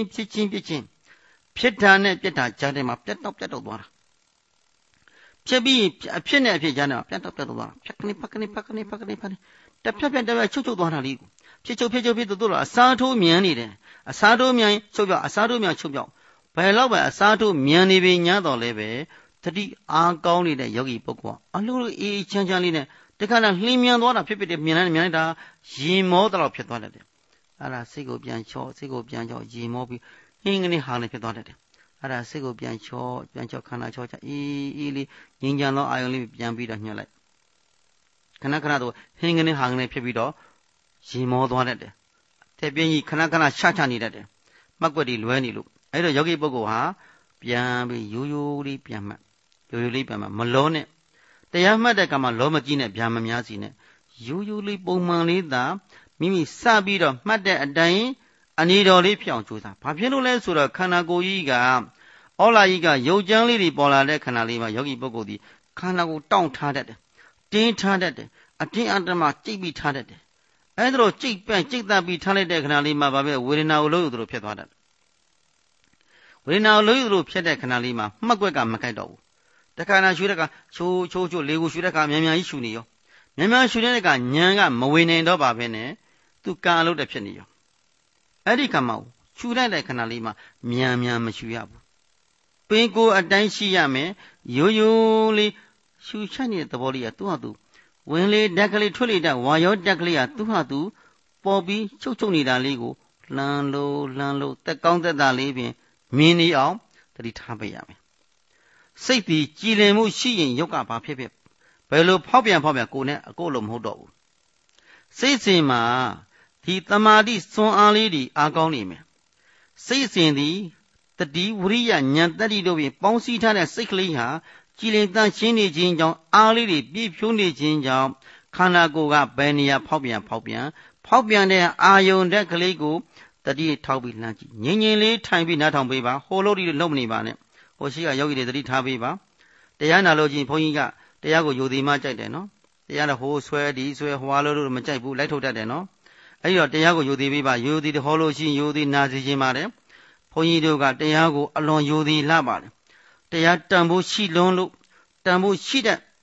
ဖြစ်တာနဲ့ပြတ်တာကြားထဲမှာပြတ်တော့သွားတာဖြစ်ပြီးအဖြစ်နဲ့အဖြစ်ကြားထဲမှာပြတ်တော့သွားတာဖြတ်ကနေဖက်ကနေတက်ဖြတ်ချုပ်သွားတာလေးကိုဖြစ်တော့အစားထိုးမြန်နေတယ်အစားထိုးမြန်ချုပ်ပြောက်အစားထိုးမြန်ချုပ်ပြောက်ဘယ်တော့ပဲအစားထိုးမြန်နေပြီညာတော့လဲပဲတတိအားကောင်းနေတဲ့ယောဂီပုဂ္ဂိုလ်အလိုအေးချမ်းလေးနဲ့တခါလာလှင်းမြန်သွားတာဖြစ်မြင်လိုက်တာရင်မောတော့ဖြစ်သွားတတ်တယ်အဲ့ဒါစိတ်ကိုပြန်ချောရင်မောပြီးဟင်းကနေဟာနေဖြစ်သွားတတ်တယ်အဲ့ဒါစိတ်ကိုပြန်ချောခန္ဓာချောချအေးလေးငြိမ်းချမ်းသောအာယုံလေးပြန်ပြီးတော့ညှက်လိုက်ခဏတော့ဟင်းကနေဟာနေဖြစ်ပြီးတော့ရင်မောသွားတတ်တယ်တဲ့ပြင်းကြီးခဏချနေတတ်တယ်မှတ်ကွက်တွေလွဲနေလို့အဲ့တော့ယောဂီပုဂ္ဂိုလ်ဟာပြန်ပြီးရိုးလေးပြန်မှတ်မလောနဲ့တရားမှတ်တဲ့ကမှလောမကြီးနဲ့ဗျာမများစီနဲ့ရိုးလေးပုံမှန်လေးသာမိမိစပြီးတော့မှတ်တဲ့အတိုင်းအနေတော်လေးဖြစ်အောင်ကြိုးစားဘာဖြစ်လို့လဲဆိုတော့ခန္ဓာကိုယ်ကြီးကဩလာကြီးကရုပ်ကြမ်းလေးတွေပေါ်လာတဲ့ခန္ဓာလေးမှာယောဂီပုဂ္ဂိုလ်ဒီခန္ဓာကိုတောင့်ထားတတ်တယ်တင်းထားတတ်တယ်အတင်းအဓမ္မကြိတ်ပြီးထားတတ်တယ်အဲ့ဒါတော့ကြိတ်တက်ပြီးထားလိုက်တဲ့ခန္ဓာလေးမှာဘာပဲဝေဒနာကိုလို့ယူသလိုဖြစ်သွားတတ်တယ်ဝေဒနာကိုလို့ယူသလိုဖြစ်တဲ့ခန္ဓာလေးမှာမှတ်ကွက်ကမကိုက်တော့ဘူးတခါနာရှူတဲ့ကချိုးလေးကိုရှူတဲ့ကမြန်ကြီးရှူနေရောမြန်ရှူတဲ့ကညံကမဝင်နိုင်တော့ပါပဲနဲ့သူကံအလုပ်တဖြစ်နေရောအဲ့ဒီခါမှာရှူလိုက်တဲ့ခဏလေးမှာမြန်မရှူရဘူးပင်ကိုအတိုင်းရှိရမယ်ရိုးလေးရှူချက်နေတဲ့သဘောလေးကသူ့ဟာသူဝင်လေဓာတ်ကလေးထွက်လေဓာတ်ဝါရောဓာတ်ကလေးကသူ့ဟာသူပေါ်ပြီးချုပ်နေတာလေးကိုလှမ်းလို့တက်ကောင်းသက်သာလေးပင်မြင်နေအောင်တတိထားပေးရမယ်စိတ်ဒီကြည်လင်မှုရှိရင်ယုတ်ကဘာဖြစ်ဘယ်လိုဖောက်ပြန်ကိုနဲ့အကိုလိုမဟုတ်တော့ဘူးစိတ်စဉ်မှာဒီတမာတိစွမ်းအားလေးတွေအားကောင်းနေမယ်စိတ်စဉ်ဒီတတိဝရိယဉာဏ်တတိတို့ဖြင့်ပေါင်းစည်းထားတဲ့စိတ်ကလေးဟာကြည်လင်တန်ရှင်းနေခြင်းကြောင့်အားလေးတွေပြည့်ဖြိုးနေခြင်းကြောင့်ခန္ဓာကိုယ်ကဘယ်နေရာဖောက်ပြန်တဲ့အာယုန်တဲ့ကလေးကိုတတိထောက်ပြီးလှမ်းကြည့်ငြိမ်လေးထိုင်ပြီးနားထောင်ပေးပါဟိုလိုဒီလုံးမနေပါနဲ့ဟိုရှိကယောဂီတွေတတိထားပေးပါတရားနာလို့ချင်းဘုန်းကြီးကတရားကိုယိုသည်မှကြိုက်တယ်နော်တရားတော့ဟိုဆွဲဒီဆွဲဟွာလို့မကြိုက်ဘူးလိုက်ထုတ်တတ်တယ်နော်အဲ့ဒီတော့တရားကိုယိုသည်ပေးပါယိုသည်ဟောလို့ရှိရင်ယိုသည်နာစီခြင်းပါတယ်ဘုန်းကြီးတို့ကတရားကိုအလွန်ယိုသည်လှပါတယ်တရားတန်ဖို့ရှိလွန်းလို့တန်ဖို့ရှိတဲ့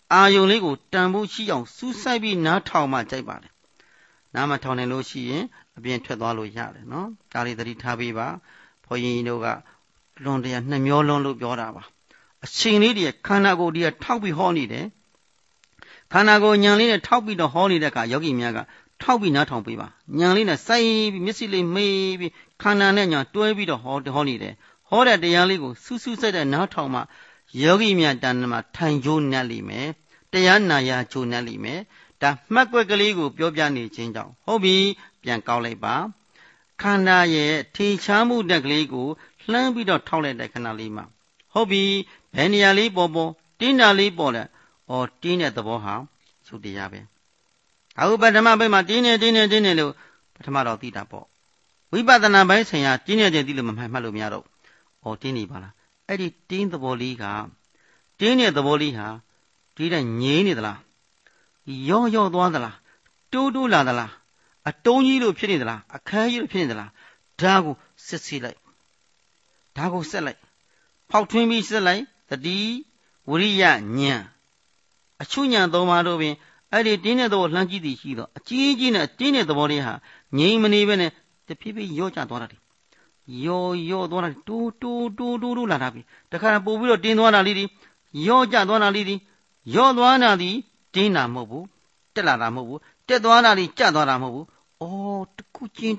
အာယုံလေးကိုတန်ဖို့ရှိအောင်စူးစိုက်ပြီးနားထောင်မှကြိုက်ပါတယ်နားမထောင်နိုင်လို့ရှိရင်အပြင်ထွက်သွားလို့ရတယ်နော်ဒါလေးသတိထားပေးပါဘုန်းကြီးတို့ကလွန်တရားနှမျောလွန်းလို့ပြောတာပါအချိန်လေးတည်းခန္ဓာကိုယ်တည်းထောက်ပြီးဟောနေတယ်ခန္ဓာကိုယ်ညံလေးနဲ့ထောက်ပြီးတော့ဟောနေတဲ့အခါယောဂီများကထောက်ပြီးနားထောင်ပေးပါညံလေးနဲ့စိုက်ပြီးမျက်စိလေးမေးပြီးခန္ဓာနဲ့ညာတွဲပြီးတော့ဟောနေတယ်ဟောတဲ့တရားလေးကိုစူးစူးစိုက်တဲ့နားထောင်မှယောဂီများတဏ္ဍမှာထိုင်ကြိုးနှက်လိမ့်မယ်တရားနာရကြိုးနှက်လိမ့်မယ်ဒါမှတ်ကွက်ကလေးကိုပြောပြနေခြင်းကြောင့်ဟုတ်ပြီပြန်ကောက်လိုက်ပါခန္ဓာရဲ့ထင်ရှားမှုတက်ကလေးကိုလှမ်းပြီးတော့ထောက်လိုက်တဲ့ခဏလေးမှာဟုတ်ပြီဘယ်နေရာလေးပေါ်တင်းတာလေးပေါ်တယ်တင်းတဲ့သဘောဟာသုတရားပဲအခုပထမဘက်မှာတင်းနေလို့ပထမတော့သိတာပေါ့ဝိပဿနာပိုင်းဆိုင်ရာတင်းနေတဲ့သိလို့မမှတ်လို့မရတော့တင်းနေပါလားအဲ့ဒီတင်းသဘောလေးကတင်းတဲ့သဘောလေးဟာဒီတဲ့ငြိမ်းနေသလားရော့သွားသလားတိုးလာသလားအတုံးကြီးလို့ဖြစ်နေသလားအခန်းကြီးလို့ဖြစ်နေသလားဒါကိုစစ်ဆေးလိုက်ဒါကိုဆက်လိုက်ဖောက်ထွင်းပြီးဆက်လိုက်တတိဝရိယဉာဏ်အချုဉာဏ်သုံးပါးတို့ပင်အဲ့ဒီတင်းတဲ့သဘောလှမ်းကြည့်သည်ရှိတော့အကြီးကြီးနဲ့တင်းတဲ့သဘောလေးဟာငြိမ်းမနေပဲနဲ့တဖြည်းဖြည်းရော့ကျသွားတာလေရော့သွားတာတိုးလာတာပြီတခါပို့ပြီးတော့တင်းသွားတာလေးဒီရော့ကျသွားတာလေးဒီရော့သွားတာဒီတင်းတာမဟုတ်ဘူးတက်လာတာမဟုတ်ဘူးတက်သွားတာဒီကျသွားတာမဟုတ်ဘူးတခုချင်း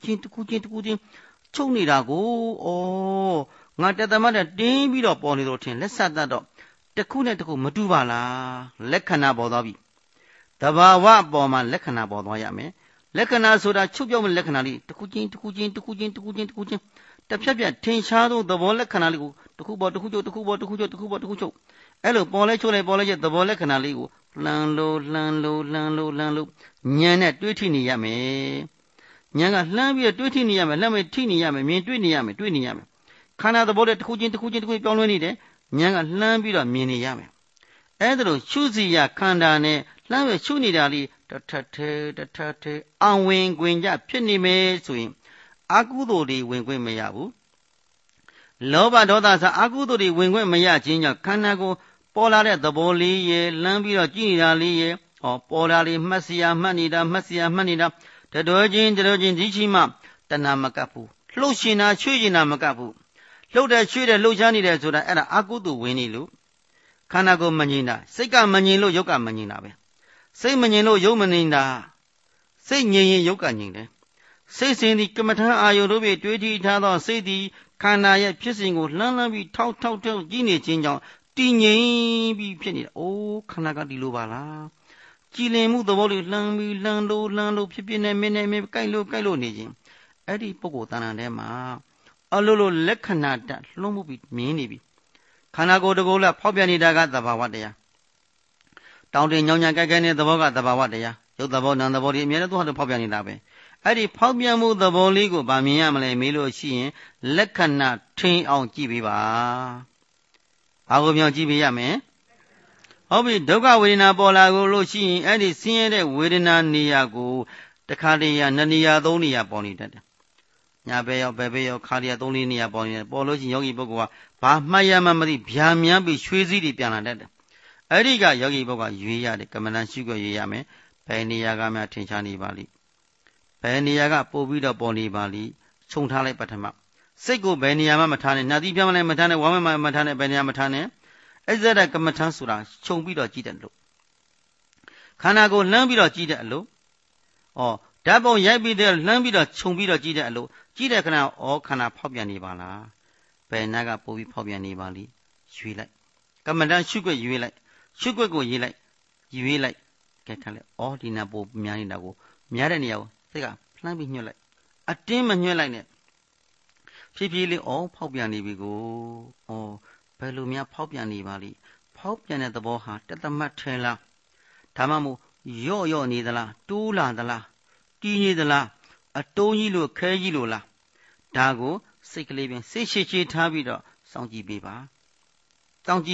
ချုပ်နေတာကိုငါတက်သမတ်တဲ့တင်းပြီးတော့ပေါ်နေတော့ထင်လက်ဆက်တတ်တော့တခုနဲ့တခုမတူပါလားလက္ခဏာပေါ်သွားပြီတဘာဝပေါ်မှာလက္ခဏာပေါ်သွားရမယ်လက္ခဏာဆိုတာချုပ်ပြောင်းမဲ့လက္ခဏာလေးတခုချင်းတစ်ဖြတ်ဖြတ်ထင်ရှားသောသဘောလက္ခဏာလေးကိုတခုပေါ်တခုချုပ်အဲ့လိုပေါ်လဲချုပ်လိုက်ပေါ်လဲကျသဘောလက္ခဏာလေးကိုလှမ်းလို့ဉာဏ်နဲ့တွေးထိနေရမယ်ဉာဏ်ကလှမ်းပြီးတော့တွေးထိနေရမယ်လက်မဲ့ထိနေရမယ်မြင်တွေ့နေရမယ်ခန္ဓာသဘောတည်းတခုချင်းပြောင်းလဲနေတယ်ဉာဏ်ကလှမ်းပြီးတော့မြင်နေရမယ်အဲ့ဒါလို့ရှုစီရခန္ဓာနဲ့လှမ်းပြီးရှုနေတာလေးတထထဲအဝင်ခွင်ကြဖြစ်နေမယ်ဆိုရင်အကုသိုလ်တွေဝင်ခွင့်မရဘူးလောဘဒေါသစအကုသိုလ်တွေဝင်ခွင့်မရခြင်းကြောင့်ခန္ဓာကိုပေါ်လာတဲ့သဘောလေးရဲ့လှမ်းပြီးတော့ကြည့်နေတာလေးရဲ့ပေါ်လာလေးမှတ်စရာမှတ်နေတာတတော်ချင်းဒီချီမှတဏမကပ်ဘူးလှုပ်ရှင်တာချွေ့ရှင်တာမကပ်ဘူးလှုပ်တယ်ချွေ့တယ်လှုပ်ရှားနေတယ်ဆိုတာအဲ့ဒါအကုသိုလ်ဝင်နေလို့ခန္ဓာကိုမငြိမ်တာစိတ်ကမငြိမ်လို့ယုတ်ကမငြိမ်တာပဲစိတ်မငြိမ်လို့ယုတ်မငြိမ်တာစိတ်ငြိမ်ရင်ယုတ်ကငြိမ်တယ်စိတ်စဉ်ဒီကမ္မထအာယုတို့ဖြင့်တွေးထီထားသောစိတ်ဒီခန္ဓာရဲ့ဖြစ်စဉ်ကိုလှမ်းပြီးထောက်ကြည့်နေခြင်းကြောင့်တည်ငြိမ်ပြီးဖြစ်နေတာခန္ဓာကဒီလိုပါလားကြည်လင်မှုသဘောလေးလှမ်းလို့ဖြစ်နေမင်းကိုက်လို့နေခြင်းအဲ့ဒီပုဂ္ဂိုလ်တဏ္ဍာထဲမှာအလိုလက္ခဏာတလွှမ်းမှုပြီးမြင်နေပြီခန္ဓာကိုယ်တကူလားဖောက်ပြန်နေတာကသဘာဝတရားတောင်းတင်ညောင်းညာကြိုက်တဲ့သဘောကသဘာဝတရားရုပ်သဘောနာမ်သဘောတွေအများနဲ့သူ့ဟာသူဖောက်ပြန်နေတာပဲအဲ့ဒီဖောက်ပြန်မှုသဘောလေးကိုဗာမြင်ရမလဲမေးလို့ရှိရင်လက္ခဏာထင်အောင်ကြည့်ပေးပါဘာကိုမြောင်ကြည့်ပေးရမယ်ဟုတ်ပြီဒုက္ခဝေဒနာပေါ်လာလို့ရှိရင်အဲ့ဒီဆင်းရဲတဲ့ဝေဒနာနေရာကိုတခါတည်းရ2နေရာ3နေရာပေါ်နေတတ်တယ်ညာဘဲရောဘဲရောခါရ3-4နေရာပေါ်နေတယ်ပေါ်လို့ရှိရင်ယောဂီပုဂ္ဂိုလ်ကဘာမှတ်ရမှမသိဗျာမြန်းပြီးရွှေစည်းတွေပြန်လာတတ်တယ်အဲ့ဒီကယောဂီပုဂ္ဂိုလ်ကရွေးရတယ်ကမ္မဋ္ဌာန်းရှုခွင့်ရွေးရမယ်ဘယ်နေရာကမှထင်ရှားနေပါလိဘယ်နေရာကပို့ပြီးတော့ပေါ်နေပါလိခြုံထားလိုက်ပထမစိတ်ကိုဘယ်နေရာမှမထားနဲ့နှာသီးပြမလိုက်မထားနဲ့ဝမ်းမထားနဲ့ဘယ်နေရာမထားနဲ့အဲ့ဒါကမ္မဋ္ဌာန်းဆိုတာခြုံပြီးတော့ကြည့်တယ်လို့ခန္ဓာကိုလှမ်းပြီးတော့ကြည့်တဲ့အလို့ဓာတ်ပုံရိုက်ပြီးတဲ့လှမ်းပြီးတော့ခြုံပြီးတော့ကြည့်တဲ့အလို့ကြည့်တဲ့ခဏခန္ဓာဖောက်ပြန်နေပါလားဘယ်နာကပို့ပြီးဖောက်ပြန်နေပါလိရွေးလိုက်ကမ္မဋ္ဌာန်းရှုခွင့်ရွေးလိုက်ရှုခွင့်ကိုရွေးလိုက်ကဲခံလိုက်ဒီနာပို့များနေတာကိုများတဲ့နေရာကိုစိတ်ကလှမ်းပြီးညှွတ်လိုက်အတင်းမညှွတ်လိုက်နဲ့ဖြည်းဖြည်းလေးဖောက်ပြန်နေပြီကိုဘယ်လိုများဖောက်ပြန်နေပါလိဖောက်ပြန်တဲ့သဘောဟာတသမတ်ထဲလားဒါမှမဟုတ်ရော့နေသလားတိုးလာသလားတီးနေသလားအတုံးကြီးလို့ခဲကြီးလို့လားဒါကိုစိတ်ကလေးပင်စိတ်ရှိထားပြီးတော့စောင့်ကြည့်ပေးပါစိတ်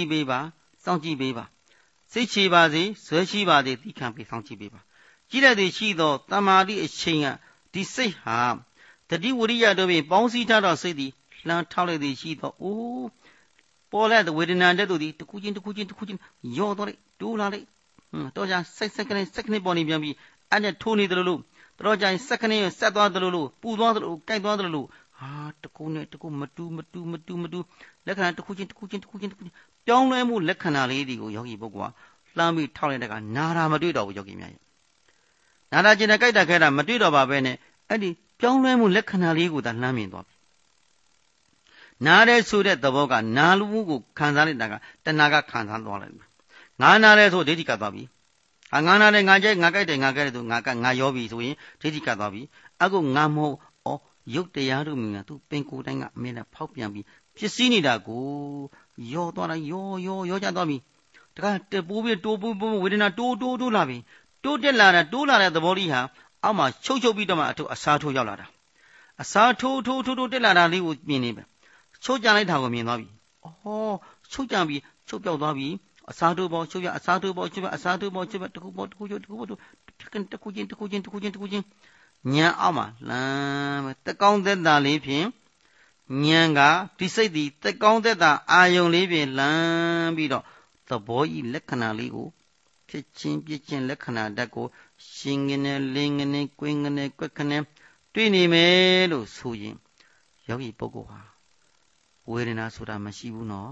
ရှိပါစေဇွဲရှိပါစေသိခံပြီးစောင့်ကြည့်ပေးပါကြည့်လိုက်သည်ရှိသောတမာတိအချိန်ကဒီစိတ်ဟာတတိဝရိယတို့ဖြင့်ပေါင်းစည်းထားသောစိတ်သည်လှမ်းထောက်လိုက်သည်ရှိသောပေါ်လာတဲ့ဝေဒနာတဲ့သူဒီတစ်ခုချင်းရောတော့လိုက်တိုးလာလိုက်တော့ကြစက္ကနစ်ပေါ်နေပြန်ပြီးအဲ့နဲ့ထိုးနေတယ်လို့တော့ကြစက္ကနစ်ဆက်သွားတယ်လို့ပူသွားတယ်လို့ကြိုက်သွားတယ်လို့ဟာတကူနဲ့တကူမတူလက္ခဏာတစ်ခုချင်းပြောင်းလဲမှုလက္ခဏာလေးတွေကိုယောဂီပုဂ္ဂိုလ်ကလှမ်းပြီးထောက်လိုက်တဲ့ကနာတာမတွေ့တော့ဘူးယောဂီများရဲ့နာတာကျင်တဲ့ကြိုက်တာခဲတာမတွေ့တော့ပါပဲနဲ့အဲ့ဒီပြောင်းလဲမှုလက္ခဏာလေးကိုသာလှမ်းမြင်သွားပြီနားတဲ့ဆိုတဲ့သဘောကနာလူမှုကိုခံစားလိုက်တာကတဏှာကခံစားသွားလိုက်ငါနားလဲဆိုဒိဋ္ဌိကသွားပြီငါနားလဲငါကြိုက်ငါကြိုက်တယ်ငါကြိုက်တယ်ဆိုငါရောပြီဆိုရင်ဒိဋ္ဌိကသွားပြီအခုငါမဟုတ်ရုပ်တရားတို့မြင်သူပင်ကိုယ်တိုင်းကအမြဲတမ်းဖောက်ပြန်ပြီးဖြစ်စည်းနေတာကိုရောသွားလိုက်ရောကြသွားပြီတခါတပိုးပြီးတိုးဝေဒနာတိုးလာပြီတိုးတက်လာတဲ့သဘောလေးဟာအောက်မှာချုပ်ပြီးတော့မှအစားထိုးရောက်လာတာအစားထိုးတက်လာတာလေးကိုမြင်နေပဲချုပ်ကြလိုက်တာကိုမြင်သွားပြီချုပ်ကြပြီးချုပ်ပြောက်သွားပြီအစားထိုးပေါ်ချုပ်ပြအစားထိုးပေါ်ချုပ်ပြအစားထိုးပေါ်ချုပ်ပြတခုချင်းညံအောက်မှာလမ်းပဲတက်ကောင်းသက်တာလေးဖြင့်ညံကဒီစိတ်ဒီတက်ကောင်းသက်တာအာယုံလေးဖြင့်လမ်းပြီးတော့သဘောဤလက္ခဏာလေးကိုဖြစ်ချင်းပြချင်းလက္ခဏာဓာတ်ကိုရှင်ငနေလင်းငနေကွင်းငနေကွက်ခနေတွေ့နေမယ်လို့ဆိုရင်ယောဂီပုဂ္ဂိုလ်ဟာဝေဒနာဆိုတာမရှိဘူးနော်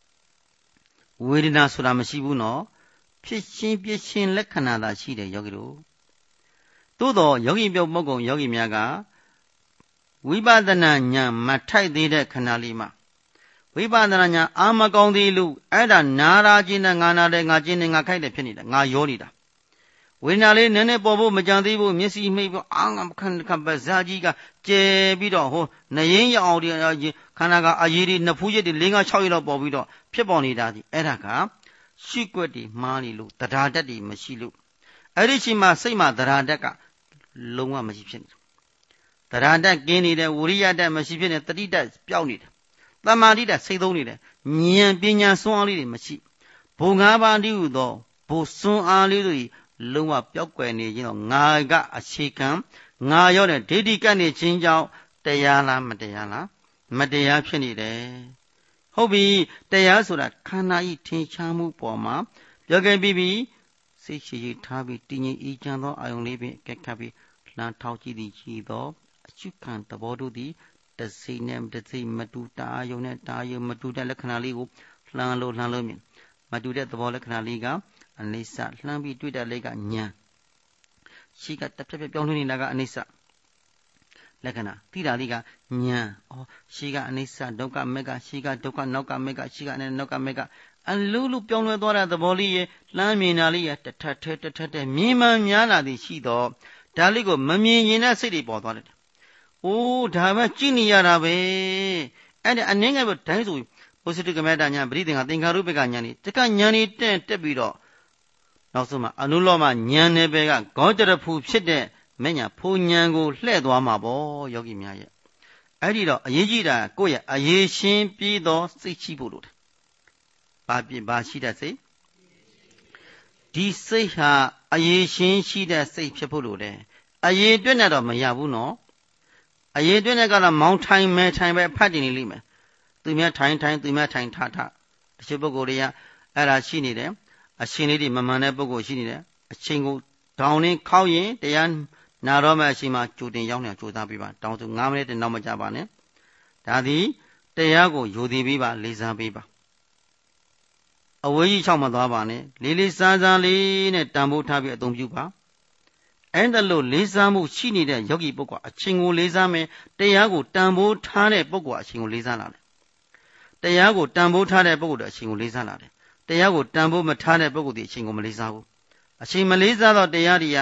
ဖြစ်ချင်းပြချင်းလက္ခဏာသာရှိတယ်ယောဂီတို့သို့တော့ယောဂီပုဂ္ဂိုလ်ယောဂီများကဝိပဿနာဉာဏ်မထိုက်သေးတဲ့ခဏလေးမှာဝိပဿနာဉာဏ်အာမကောင်းသေးလို့အဲ့ဒါနာရာခြင်းနဲ့ငါနာတယ်ငါခြင်းနဲ့ငါခိုက်တယ်ဖြစ်နေတာငါရောနေတာဝိညာဉ်လေးနည်းနည်းပေါ်ဖို့မကြံသေးဘူးမျက်စိမှိတ်ဖို့အာငါခဏပါဇာကြီးကကျဲပြီးတော့နရင်ရအောင်ဒီခန္ဓာကအရေးတွေနှစ်ဖူးရက်တွေ၄၅၆ရက်လောက်ပေါ်ပြီးတော့ဖြစ်ပေါ်နေတာဒီအဲ့ဒါကရှုွက်တွေမှားနေလို့တရားတတ်တွေမရှိလို့အဲ့ဒီချိန်မှာစိတ်မှာတရားတတ်ကလုံးဝမရှိဖြစ်နေတယ်တရားတတ်ကင်းနေတယ်ဝိရိယတတ်မရှိဖြစ်နေတတိတတ်ပျောက်နေတယ်တမာတိတတ်စိတ်သုံးနေတယ်ဉာဏ်ပညာစွမ်းအားလေးတွေမရှိဘုံ၅ပါးတည်းဟူသောဘုစွမ်းအားလေးတွေလုံးဝပျောက်ကွယ်နေခြင်းတော့ငါကအခြေခံငါရောတဲ့ဒိဋ္ဌိကပ်နေခြင်းကြောင့်တရားလားမတရားဖြစ်နေတယ်ဟုတ်ပြီတရားဆိုတာခန္ဓာဤထင်ရှားမှုပေါ်မှာပြောခဲ့ပြီးစိတ်ရှိထားပြီးတည်ငြိမ်အေးချမ်းသောအာယုံလေးဖြင့်ကက်ခတ်ပြီးလှမ်းထောက်ကြည့်သည်ရှိသောအရှုခံသဘောတို့သည်တစိနဲ့တစိမတူတာအာယုံနဲ့တာယုံမတူတဲ့လက္ခဏာလေးကိုလှမ်းလို့မြင်မတူတဲ့သဘောလက္ခဏာလေးကအနိစ္စလှမ်းပြီးတွေ့တဲ့လေးကညာရှိကတစ်ဖြည်းဖြည်းပြောင်းလဲနေတာကအနိစ္စလက္ခဏာသိတာလေးကညာရှိကအနိစ္စဒုက္ခမေကရှိကဒုက္ခနောက်ကမေကရှိကနေနောက်ကမေကအလုံးပြောင်းလဲသွားတဲ့သဘောလေးရဲ့လှမ်းမြင်တာလေးရဲ့တထက်မြင်မှန်များလာသည်ရှိတော့ဒါလေးကိုမမြင်ရင်တဲ့စိတ်တွေပေါ်သွားတယ်ဒါပဲကြည့်နေရတာပဲအဲ့ဒါအနည်းငယ်ပဲတိုင်းဆိုဘုစတိကမေတ္တညာပရိသင်္ခာသင်္ခါရုပ္ပကညာနေတက္ကညာနေတက်ပြီးတော့နောက်ဆုံးမှာအနုလောမညာနယ်ပယ်ကဂေါတရဖူဖြစ်တဲ့မညာဖူညာကိုလှည့်သွားမှာပေါ့ယောဂီများရဲ့အဲ့ဒီတော့အရေးကြီးတာကိုယ့်ရဲ့အရေးရှင်းပြီးသောစိတ်ရှိဖို့လိုတယ်ဘာရှိတဲ့စိတ်ဒီစိတ်ဟာအရေးရှင်းရှိတဲ့စိတ်ဖြစ်ဖို့လိုတယ်အရေးအတွက်နဲ့တော့မရဘူးနော်အရေးအတွက်နဲ့ကတော့မောင်းထိုင်ပဲဖတ်တင်နေလိမ့်မယ်သူများထိုင်သူများထိုင်ထတချို့ပုဂ္ဂိုလ်တွေကအဲ့ဒါရှိနေတယ်အရှင်လေးတွေမမှန်တဲ့ပုဂ္ဂိုလ်ရှိနေတယ်အချိန်ကိုဒေါင်းနဲ့ခောက်ရင်တရားနာတော့မှအချိန်မှာကြိုတင်ရောက်နေကြိုးစားပေးပါတောင်းဆို9မိနစ်တနောက်မကြပါနဲ့ဒါသည်တရားကိုယူတည်ပေးပါလေးစားပေးပါအဝေးကြီးချောက်မသွားပါနဲ့လေးစားလေးနဲ့တန်ဖိုးထားပြီးအသုံးပြုပါအဲ့ဒါလို့လေးစားမှုရှိနေတဲ့ယောဂီပုဂ္ဂိုလ်အချင်းကိုလေးစားမယ်တရားကိုတန်ဖိုးထားတဲ့ပုဂ္ဂိုလ်အချင်းကိုလေးစားလာတယ်တရားကိုတန်ဖိုးထားတဲ့ပုဂ္ဂိုလ်အချင်းကိုလေးစားလာတယ်တရားကိုတန်ဖိုးမထားတဲ့ပုဂ္ဂိုလ်ဒီအချင်းကိုမလေးစားဘူးအချင်းမလေးစားတော့တရားတွေက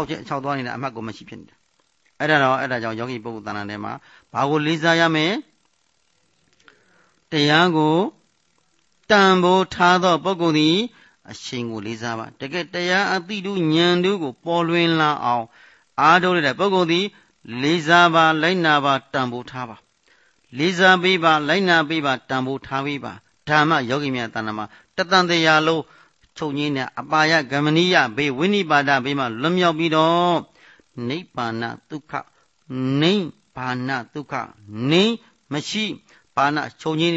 6သွားနေတဲ့အမှတ်ကိုမရှိဖြစ်နေတယ်အဲ့ဒါကြောင့်ယောဂီပုဂ္ဂိုလ်တဏ္ဍာထဲမှာဘာကိုလေးစားရမလဲတရားကိုတန်ဖိုးထားသောပုဂ္ဂိုလ်သည်အရှင်ကိုလေးစားပါတကယ်တရားအသိတို့ဉာဏ်တို့ကိုပေါ်လွင်လာအောင်အားထုတ်တဲ့ပုဂ္ဂိုလ်သည်လေးစားပါလိုက်နာပါတန်ဖိုးထားပါလေးစားပေးပါလိုက်နာပေးပါတန်ဖိုးထားပေးပါဓမ္မယောဂီများတဏ္ဍာမှာတတန်တရားလုံးချုပ်ငင်းတဲ့အပါယဂမနိယဘေးဝိနိပါဒဘေးမှာလွတ်မြောက်ပြီးတော့နိဗ္ဗာန်ဒုက္ခနိမရှိဘာနာချုပ်ငင်းနေတဲ့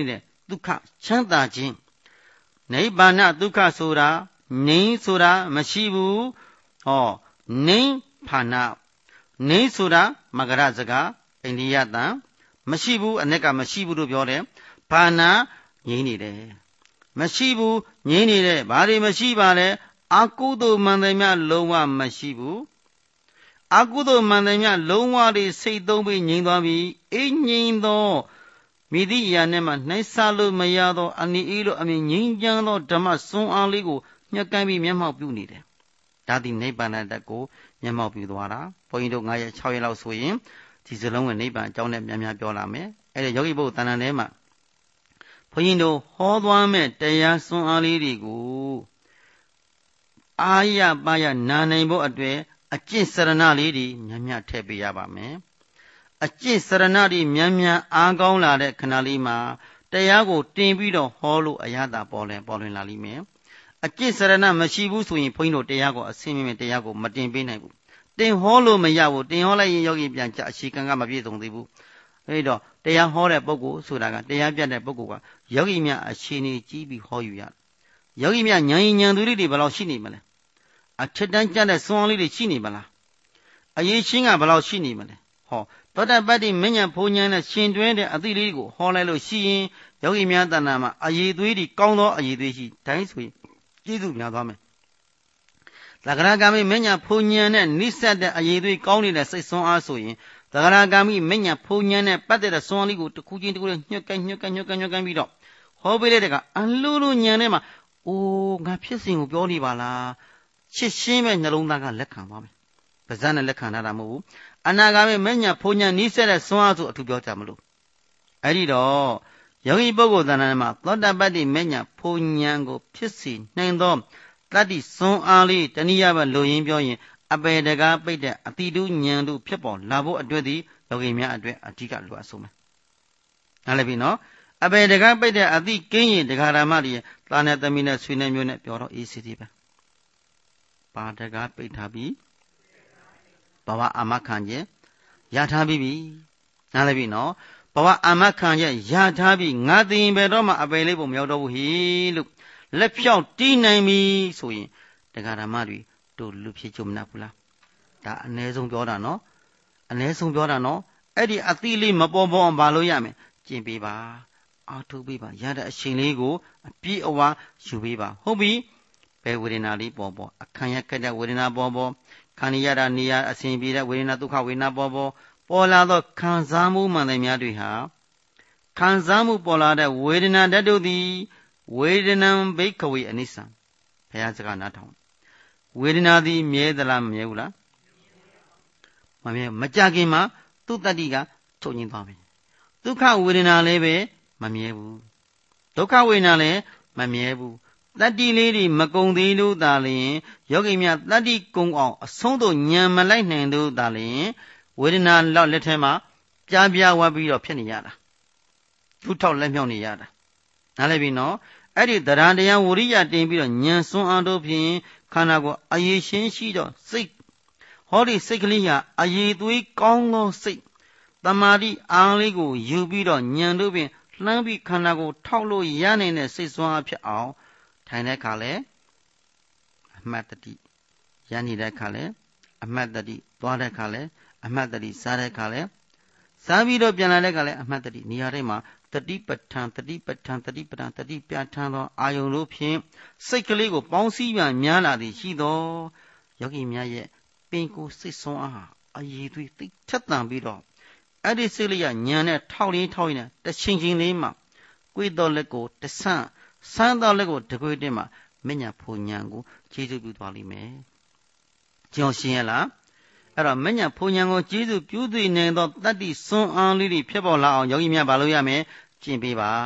ဒုက္ခချမ်းသာခြင်းနိဗ္ဗာန်ဒုက္ခဆိုတာငြိမ်းဆိုတာမရှိဘူးဟောနိဗ္ဗာန်ငြိမ်းဆိုတာမဂရစကားအိန္ဒိယတန်မရှိဘူးအ ਨੇ ကမရှိဘူးလို့ပြောတယ်ဘာနာငြိမ်းနေတယ်မရှိဘူးငြိမ်းနေတယ်ဘာတွေမရှိပါလဲအကုသိုလ်မှန်တယ်များလုံးဝမရှိဘူးအကုသိုလ်မှန်တယ်များလုံးဝတွေစိတ်သုံးပြီးငြိမ်းသွားပြီအေးငြိမ်းသောမိသည့်အရာနဲ့မှနှိုင်းဆလို့မရသောအနိအေးလိုအမြင်ငြိမ်းချမ်းသောဓမ္မစွမ်းအားလေးကိုညှက်ကမ်းပြီးမျက်မှောက်ပြုနေတယ်ဒါသည်နိဗ္ဗာန်တက်ကိုမျက်မှောက်ပြုသွားတာဘုန်းကြီးတို့9ရက်6ရက်လောက်ဆိုရင်ဒီစလုံးကနိဗ္ဗာန်အကြောင်းနဲ့များများပြောလာမယ်အဲ့ဒီယောဂီပုဂ္ဂိုလ်တဏ္ဍာထဲမှာဘုန်းကြီးတို့ဟောသွားမဲ့တရားစွမ်းအားလေးတွေကိုအာရပါရနာနိုင်ဖို့အတွက်အကျင့်စရဏလေးတွေများများထည့်ပေးရပါမယ်အကျင့်စရဏတွေများများအားကောင်းလာတဲ့ခဏလေးမှာတရားကိုတင်ပြီးတော့ဟောလို့အရသာပေါ်လွင်လာလိမ့်မယ်အကျင့်စရဏမရှိဘူးဆိုရင်ဘုန်းကြီးတို့တရားကိုအစင်းမြင့်တရားကိုမတင်ပေးနိုင်ဘူးတင်ဟောလို့မရဘူးတင်ဟောလိုက်ရင်ယောဂီပြန်ကြအရှိကံကမပြည့်စုံသေးဘူးအဲ့တော့တရားဟောတဲ့ပုဂ္ဂိုလ်ဆိုတာကတရားပြတဲ့ပုဂ္ဂိုလ်ကယောဂီများအရှိနေကြီးပြီးဟောယူရယောဂီများဉာဏ်ဉာဏ်သူတွေဘယ်လောက်ရှိနေမလဲအထက်တန်းကျတဲ့စွမ်းလေးတွေရှိနေမလားအရေးချင်းကဘယ်လောက်ရှိနေမလဲဟောသောတပတ္တိမဉ္ဇဉ်ဘုံဉာဏ်နဲ့ရှင်တွဲတဲ့အသည့်လေးကိုဟောလိုက်လို့ရှိရင်ယောဂီများတဏ္ဍာမှာအရေးသွေးတွေကောင်းသောအရေးသွေးရှိတိုင်းဆိုရင်ကျေးဇူးများသွားမယ်သဂရဂามိမဉ္ဇဉ်ဘုံဉာဏ်နဲ့နိစ္စတဲ့အရေးသွေးကောင်းနေတဲ့စိတ်စွမ်းအားဆိုရင်သဂရဂามိမဉ္ဇဉ်ဘုံဉာဏ်နဲ့ပတ်သက်တဲ့စွမ်းလေးကိုတစ်ခုချင်းတစ်ခုချင်းညှက်ကမ်းပြီးတော့ဟောပေးလိုက်တဲ့ကအလိုလိုဉာဏ်ထဲမှာအိုးငါဖြစ်စဉ်ကိုပြောနေပါလားချစ်ရှင်းမဲ့နှလုံးသားကလက်ခံပါမယ်ပါးစပ်နဲ့လက်ခံတာမဟုတ်ဘူးအနာဂါမိမဉ္ဇဉ်ဘုံဉာဏ်နိစ္စတဲ့စွမ်းအားဆိုအထူးပြောကြမလို့အဲ့ဒီတော့ယောဂီပုဂ္ဂိုလ်တဏ္ဍာမှာသောတပတ္တိမဉ္ဇဉ်ဘုံဉာဏ်ကိုဖြစ်စေနိုင်သောတတ္တိစွမ်းအားလေးတနည်းအားဖြင့်လိုရင်းပြောရင်အပေတကားပိတ်တဲ့အတိတုဉာဏ်တို့ဖြစ်ပေါ်လာဖို့အတွက်ဒီယောဂီများအတွက်အဓိကလိုအပ်ဆုံးပဲနားလည်ပြီနော်အပေတကားပိတ်တဲ့အတိကင်းရင်ဒကာရမတွေသာနဲ့သမီးနဲ့ဆွေနဲ့မျိုးနဲ့ပြောတော့အေးစီစီပဲပါတကားပိတ်ထားပြီးဘဝအာမခံခြင်းရထားပြီးနားလည်ပြီနော်ဘဝအာမခံခြင်းရထားပြီးငါသိရင်ဘယ်တော့မှအပေလေးပုံမရောက်တော့ဘူးဟိလို့လက်ဖြောင့်တီးနိုင်ပြီဆိုရင်ဒကာရမတွေတို့လူဖြစ်ကြမနာဘူးလားဒါအ ਨੇ ဆုံးပြောတာနော်အ ਨੇ ဆုံးပြောတာနော်အဲ့ဒီအသီးလေးမပေါ်ပေါ်အောင်မလုပ်ရမယ်ကျင့်ပေးပါအားထုတ်ပေးပါရတဲ့အချိန်လေးကိုအပြည့်အဝယူပေးပါဟုတ်ပြီဘယ်ဝေဒနာလေးပေါ်ပေါ်အခမ်းရခက်တဲ့ဝေဒနာပေါ်ပေါ်ခန္ဓာရတာနေရအစဉ်ပြေတဲ့ဝေဒနာဒုက္ခဝေဒနာပေါ်လာသောခံစားမှုမှန်တယ်များတွေဟာခံစားမှုပေါ်လာတဲ့ဝေဒနာတတ်တို့သည်ဝေဒနံဘိက္ခဝေအနိစ္စံဘုရားစကားနားထောင်ဝေဒနာသည်မြဲသလားမမြဲဘူးလားမမြဲမကြခင်မှာသူ့တတ္တိကထုတ်ငင်းသွားပြီဒုက္ခဝေဒနာလည်းပဲမမြဲဘူးဒုက္ခဝေဒနာလည်းမမြဲဘူးတတ္တိလေးတွေမကုံသေးလို့သာလျှင်ယောဂီများတတ္တိကုံအောင်အဆုံးသို့ညံမလိုက်နိုင်လို့သာလျှင်ဝေဒနာလောက်လက်ထဲမှာပြားပြားဝပ်ပြီးတော့ဖြစ်နေရတာသူ့ထောက်လက်မြောက်နေရတာနားလည်ပြီနော်အဲ့ဒီတရားတရားဝရိယတင်ပြီးတော့ညံစွန်းအားတို့ဖြင့်ခန္ဓာကိုယ်အရေးရှင်းရှိတော့စိတ်ဟောဒီစိတ်ကလေးဟာအရေးသွေးကောင်းသောစိတ်တမာတိအားလေးကိုယူပြီးတော့ညံတို့ဖြင့်လှမ်းပြီးခန္ဓာကိုယ်ထောက်လို့ရနိုင်တဲ့စိတ်စွမ်းအားဖြစ်အောင်ထိုင်တဲ့အခါလဲအမှတ်တတိရနေတဲ့အခါလဲအမှတ်တတိသွားတဲ့အခါလဲအမှတ်တတိစားတဲ့အခါလဲစားပြီးတော့ပြန်လာတဲ့အခါလဲအမှတ်တတိနေရာတိုင်းမှာတတိပဋ္ဌာန်တတိပြဋ္ဌာန်သောအာယုံတို့ဖြင့်စိတ်ကလေးကိုပေါင်းစည်းပြန်များလာသည်ရှိသောယောဂီများရဲ့ပင်ကိုယ်စိတ်ဆွမ်းအားအည်သွေးသိထက်သန်ပြီးတော့အဲ့ဒီစိတ်လေးကညံနဲ့ထောက်ရင်းနဲ့တချင်းလေးမှကိုယ်တော်လက်ကိုတဆန့်ဆန်းတော်လက်ကိုတကွေတင်မှမဉ္ဇဉ်ဘုံဉာဏ်ကိုကျေစုပြုသွားလိမ့်မယ်ကြောင်းရှင်းရလားအဲ့တော့မဉ္ဇဉ်ဘုံဉာဏ်ကိုကျေစုပြုသိနိုင်သောတတ္တိစွမ်းအားလေးတွေဖြစ်ပေါ်လာအောင်ယောဂီများမလုပ်ရမယ်ကျင့်ပေးပါ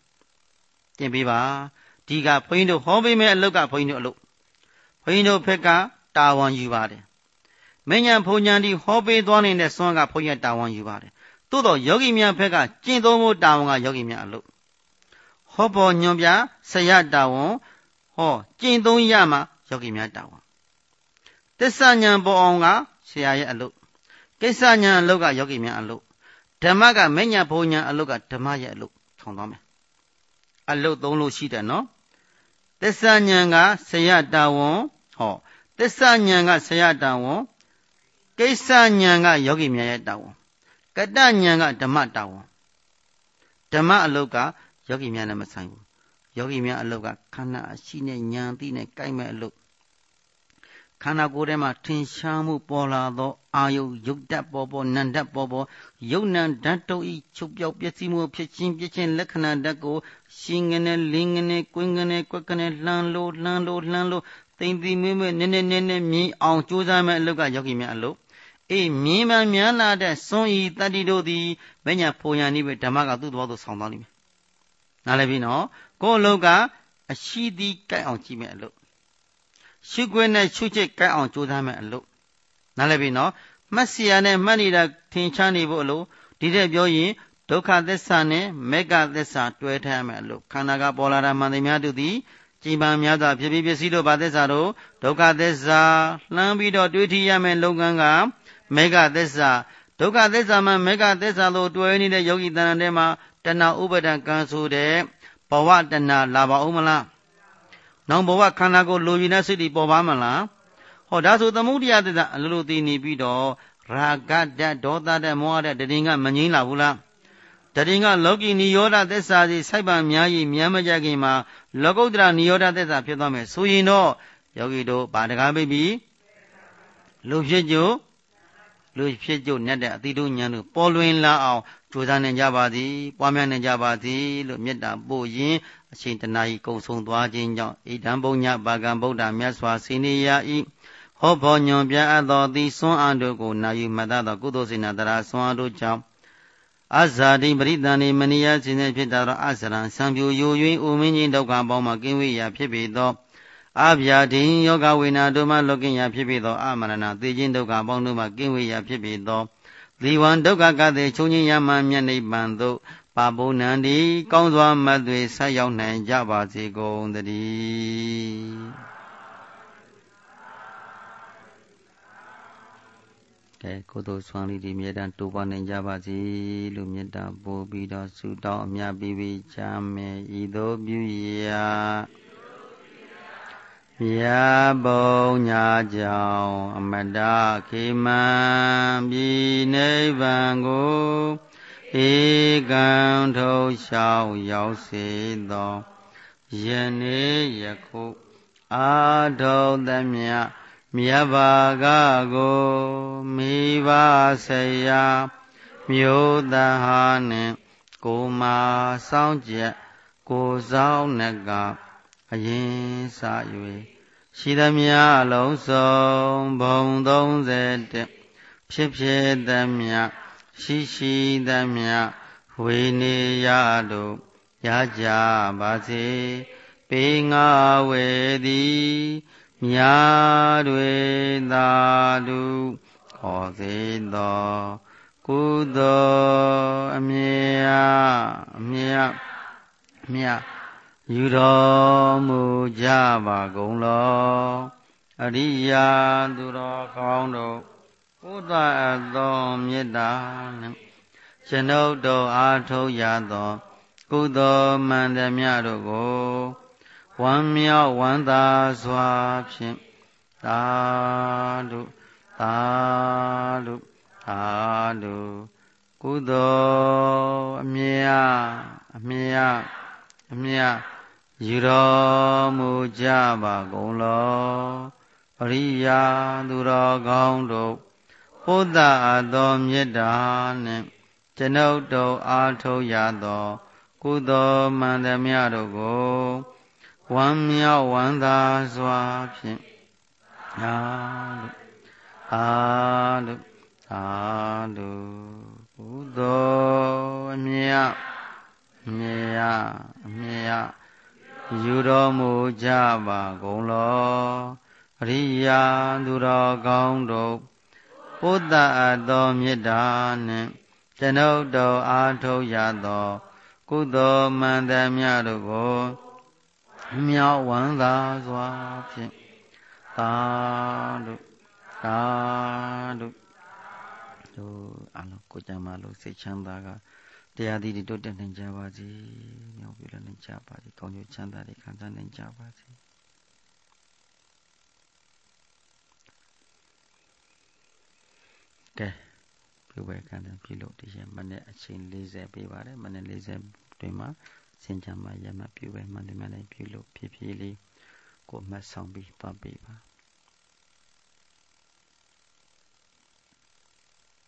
ဒီကဘုန်းကြီးတို့ဟောပေးမယ်အလုပ်ကဘုန်းကြီးတို့အလုပ်ဘုန်းကြီးတို့ဘက်ကတာဝန်ယူပါတယ်မဉ္ဇဉ်ဘုံဉာဏ်ဒီဟောပေးသွားနေတဲ့စွမ်းကဘုန်းကြီးတာဝန်ယူပါတယ်သို့တော့ယောဂီများဘက်ကကျင့်သုံးဖို့တာဝန်ကယောဂီများအလုပ်ဟောပေါ်ညွန်ပြဆရာတာဝန်ဟောကျင့်သုံးရမှာယောဂီများတာဝန်သစ္စာဉာဏ်ပေါ်အောင်ကဆရာရဲ့အလုပ်ကိစ္စဉာဏ်အလုပ်ကယောဂီများအလုပ်ဓမ္မကမဉ္ဇဉ်ဘုံဉာဏ်အလုပ်ကဓမ္မရဲ့အလုပ်ဆောင်သွားမယ်အလုတ်သုံးလို့ရှိတယ်နော်သစ္စာဉာဏ်ကဆရာတာဝန်ဟောသစ္စာဉာဏ်ကဆရာတာဝန်ကိစ္စဉာဏ်ကယောဂီများရဲ့တာဝန်ကတ္တဉာဏ်ကဓမ္မတာဝန်ဓမ္မအလုတ်ကယောဂီများနဲ့မဆိုင်ဘူးယောဂီများအလုတ်ကခန္ဓာအရှိနဲ့ဉာဏ်သိနဲ့ကိုက်မဲ့အလုတ်ခန္ဓာကိုယ်ထဲမှာထင်ရှားမှုပေါ်လာသောအာယုယုတ်တတ်ပေါ်ပေါ်နံတတ်ပေါ်ပေါ်ယုတ်နံဓာတ်တို့ဤချုပ်ပြောက်ပျက်စီးမှုဖြစ်ခြင်းလက္ခဏာဓာတ်ကိုရှင်ငနဲ့လင်းငနဲ့ကွင်းငနဲ့ကွက်ကနေလှမ်းလို့သိမ့်သိမွေ့မွေ့နည်းမြင်အောင်ကြိုးစားမဲ့အလုတ်ကယောဂီများအလုတ်အေးမြင်မှန်များလာတဲ့စွန့်ဤတတ္တိတို့သည်မညာဖိုညာနိဗ္ဗဓမ္မကသူ့တော်သို့ဆောင်သွားလိမ့်မယ်နားလည်ပြီနော်ကိုယ်အလုတ်ကအရှိသည်ကြိုက်အောင်ကြည့်မဲ့အလုတ်ရှုခွင့်နဲ့ရှုချက်ကိုက်အောင်ကြိုးစားမဲ့အလုပ်နားလည်ပြီနော်မှတ်စီရနဲ့မှတ်နေတာထင်ရှားနေဖို့အလုပ်ဒီတဲ့ပြောရင်ဒုက္ခသစ္စာနဲ့မေဃသစ္စာတွဲထားမဲ့အလုပ်ခန္ဓာကပေါ်လာတာမှန်သိများတို့သည်ကြည်ပံများစွာဖြစ်ပြီးပစ္စည်းတို့ဘာသစ္စာတို့ဒုက္ခသစ္စာလှမ်းပြီးတော့တွေးထီရမဲ့လုပ်ငန်းကမေဃသစ္စာဒုက္ခသစ္စာမှမေဃသစ္စာတို့တွဲနေတဲ့ယောဂီတဏ္ဍာထဲမှာတဏှာဥပါဒံကံဆိုတဲ့ဘဝတဏှာလာပါဦးမလားနောင်ဘဝခန္ဓာကိုလိုချင်တဲ့စိတ်တွေပေါ်ပါမလားဟောဒါဆိုသမုဒိယသစ္စာအလိုလိုသိနေပြီးတော့ရာဂဓာတ်ဒေါသဓာတ်မောဟဓာတ်တရင်ကမငြိမ်းလာဘူးလားတရင်ကလောကီနိရောဓသစ္စာစီစိုက်ပါများကြီးများမကြခင်မှာလောကုတ္တရာနိရောဓသစ္စာဖြစ်သွားမယ်ဆိုရင်တော့ယောဂီတို့ဗာတကားပိပြီလူဖြစ်ကြညတ်တဲ့အတိတို့ဉာဏ်တို့ပေါ်လွင်လာအောင်ကြိုးစားနိုင်ကြပါသည်ပွားများနိုင်ကြပါသည်လို့မေတ္တာပို့ရင်အချိန်တနာဤကုံဆုံးသွားခြင်းကြောင့်ဣဒံဘုညဘာကံဗုဒ္ဓမြတ်စွာစေနေရ၏ဟောဘောညွန်ပြအပ်သောသည်စွမ်းအားတို့ကိုနာယူမှတ်သောကုသိုလ်စေနာတရာစွမ်းအားတို့ကြောင့်အဇာတိပရိသန္တိမနိယခြင်းနှင့်ဖြစ်သောအစရံစံပြူယို၍ဥမင်းကြီးဒုက္ခပေါင်းမှကင်းဝေးရာဖြစ်ပေသောအဗျာဒိယောဂဝေနာတို့မှလွတ်ကင်းရာဖြစ်ပေသောအမရဏသေခြင်းဒုက္ခပေါင်းတို့မှကင်းဝေးရာဖြစ်ပေသောသီဝံဒုက္ခကတိချုပ်ခြင်းရမှမြတ်နိဗ္ဗာန်သို့ပါဘုံနံဒီကောင်းစွာမတ်တွေဆက်ရောက်နိုင်ကြပါစေကုန်သတည်းကဲကုသိုလ်ဆွမ်းလေးဒီမြေတန်းတိုးပွားနိုင်ကြပါစေလို့မေတ္တာပို့ပြီးတော့ဆုတောင်းအမြတ်ပြီးပြီးချမ်းမယ်ဤသို့ပြုရာမြတ်ဘုံညာကြောင့်အမတခေမံပြည်နိဗ္ဗာန်ကိုဧကံထုတ်လျှောက်ရောက်စေသောယနေ့ယခုအာထုံသမျှမြတ်ဘာကကိုမိဘဆရာမျိုးသားဟာနှင့်ကိုမာစောင့်ကြက်ကိုဆောင်နှကအရင်စ၍ရှိသမျှလုံးစုံဘုံ31ဖြစ်သမျှရှိသမျှဝေနေရတို့ရကြပါစေပေငါဝေသည်မြာတွေသာဓုဟောစေသောကုသိုလ်အမြတ်ယူတော်မူကြပါကုန်လောအရိယာသူတော်ကောင်းတို့ဘုဒ္ဓအသောမေတ္တာနှင့်ကျွန်ုပ်တို့အားထုတ်ရသောကုသိုလ်မှန်သမျှတို့ကိုဝမ်းမြောက်ဝမ်းသာစွာဖြင့်သာဓုကုသိုလ်အမြတ်ယူတော်မူကြပါကုန်လောအရိယာသူတော်ကောင်းတို့ဘုဒ္ဓအသောမေတ္တာနှင့်ကျွန်ုပ်တို့အားထုတ်ရသောကုသိုလ်မှန်သမျှတို့ကိုဝမ်းမြောက်ဝမ်းသာစွာဖြင့်သာဓုကုသိုလ်အမြတ်ယူတော်မူကြပါကုန်လောအရိယာသူတော်ကောင်းတို့ဘုဒ္ဓအသောမေတ္တာနှင့်ကျွန်ုပ်တို့အားထုတ်ရသောကုသိုလ်မှန်သမျှတို့ကိုမြောက်ဝမ်းသာစွာဖြင့်သာဓုတို့အလုံးကိုကြမှာလို့စိတ်ချမ်းသာကတရားသီးတွေတိုးတက်နိုင်ကြပါစေမြောက်ပြလနိုင်ကြပါစေကောင်းကျိုးချမ်းသာတွေခံစားနိုင်ကြပါစေကဲပြုဝဲကံတယ်ပြုလို့ဒီရက်မနေ့အချိန်40ပေးပါတယ်မနေ့40တွင်မှာစင်ကြမှာရမပြုဝဲမှန်တယ်မှန်တယ်ပြုလို့ဖြည်းဖြည်းလေးကိုမှတ်ဆောင်ပြီးသွားပေးပါ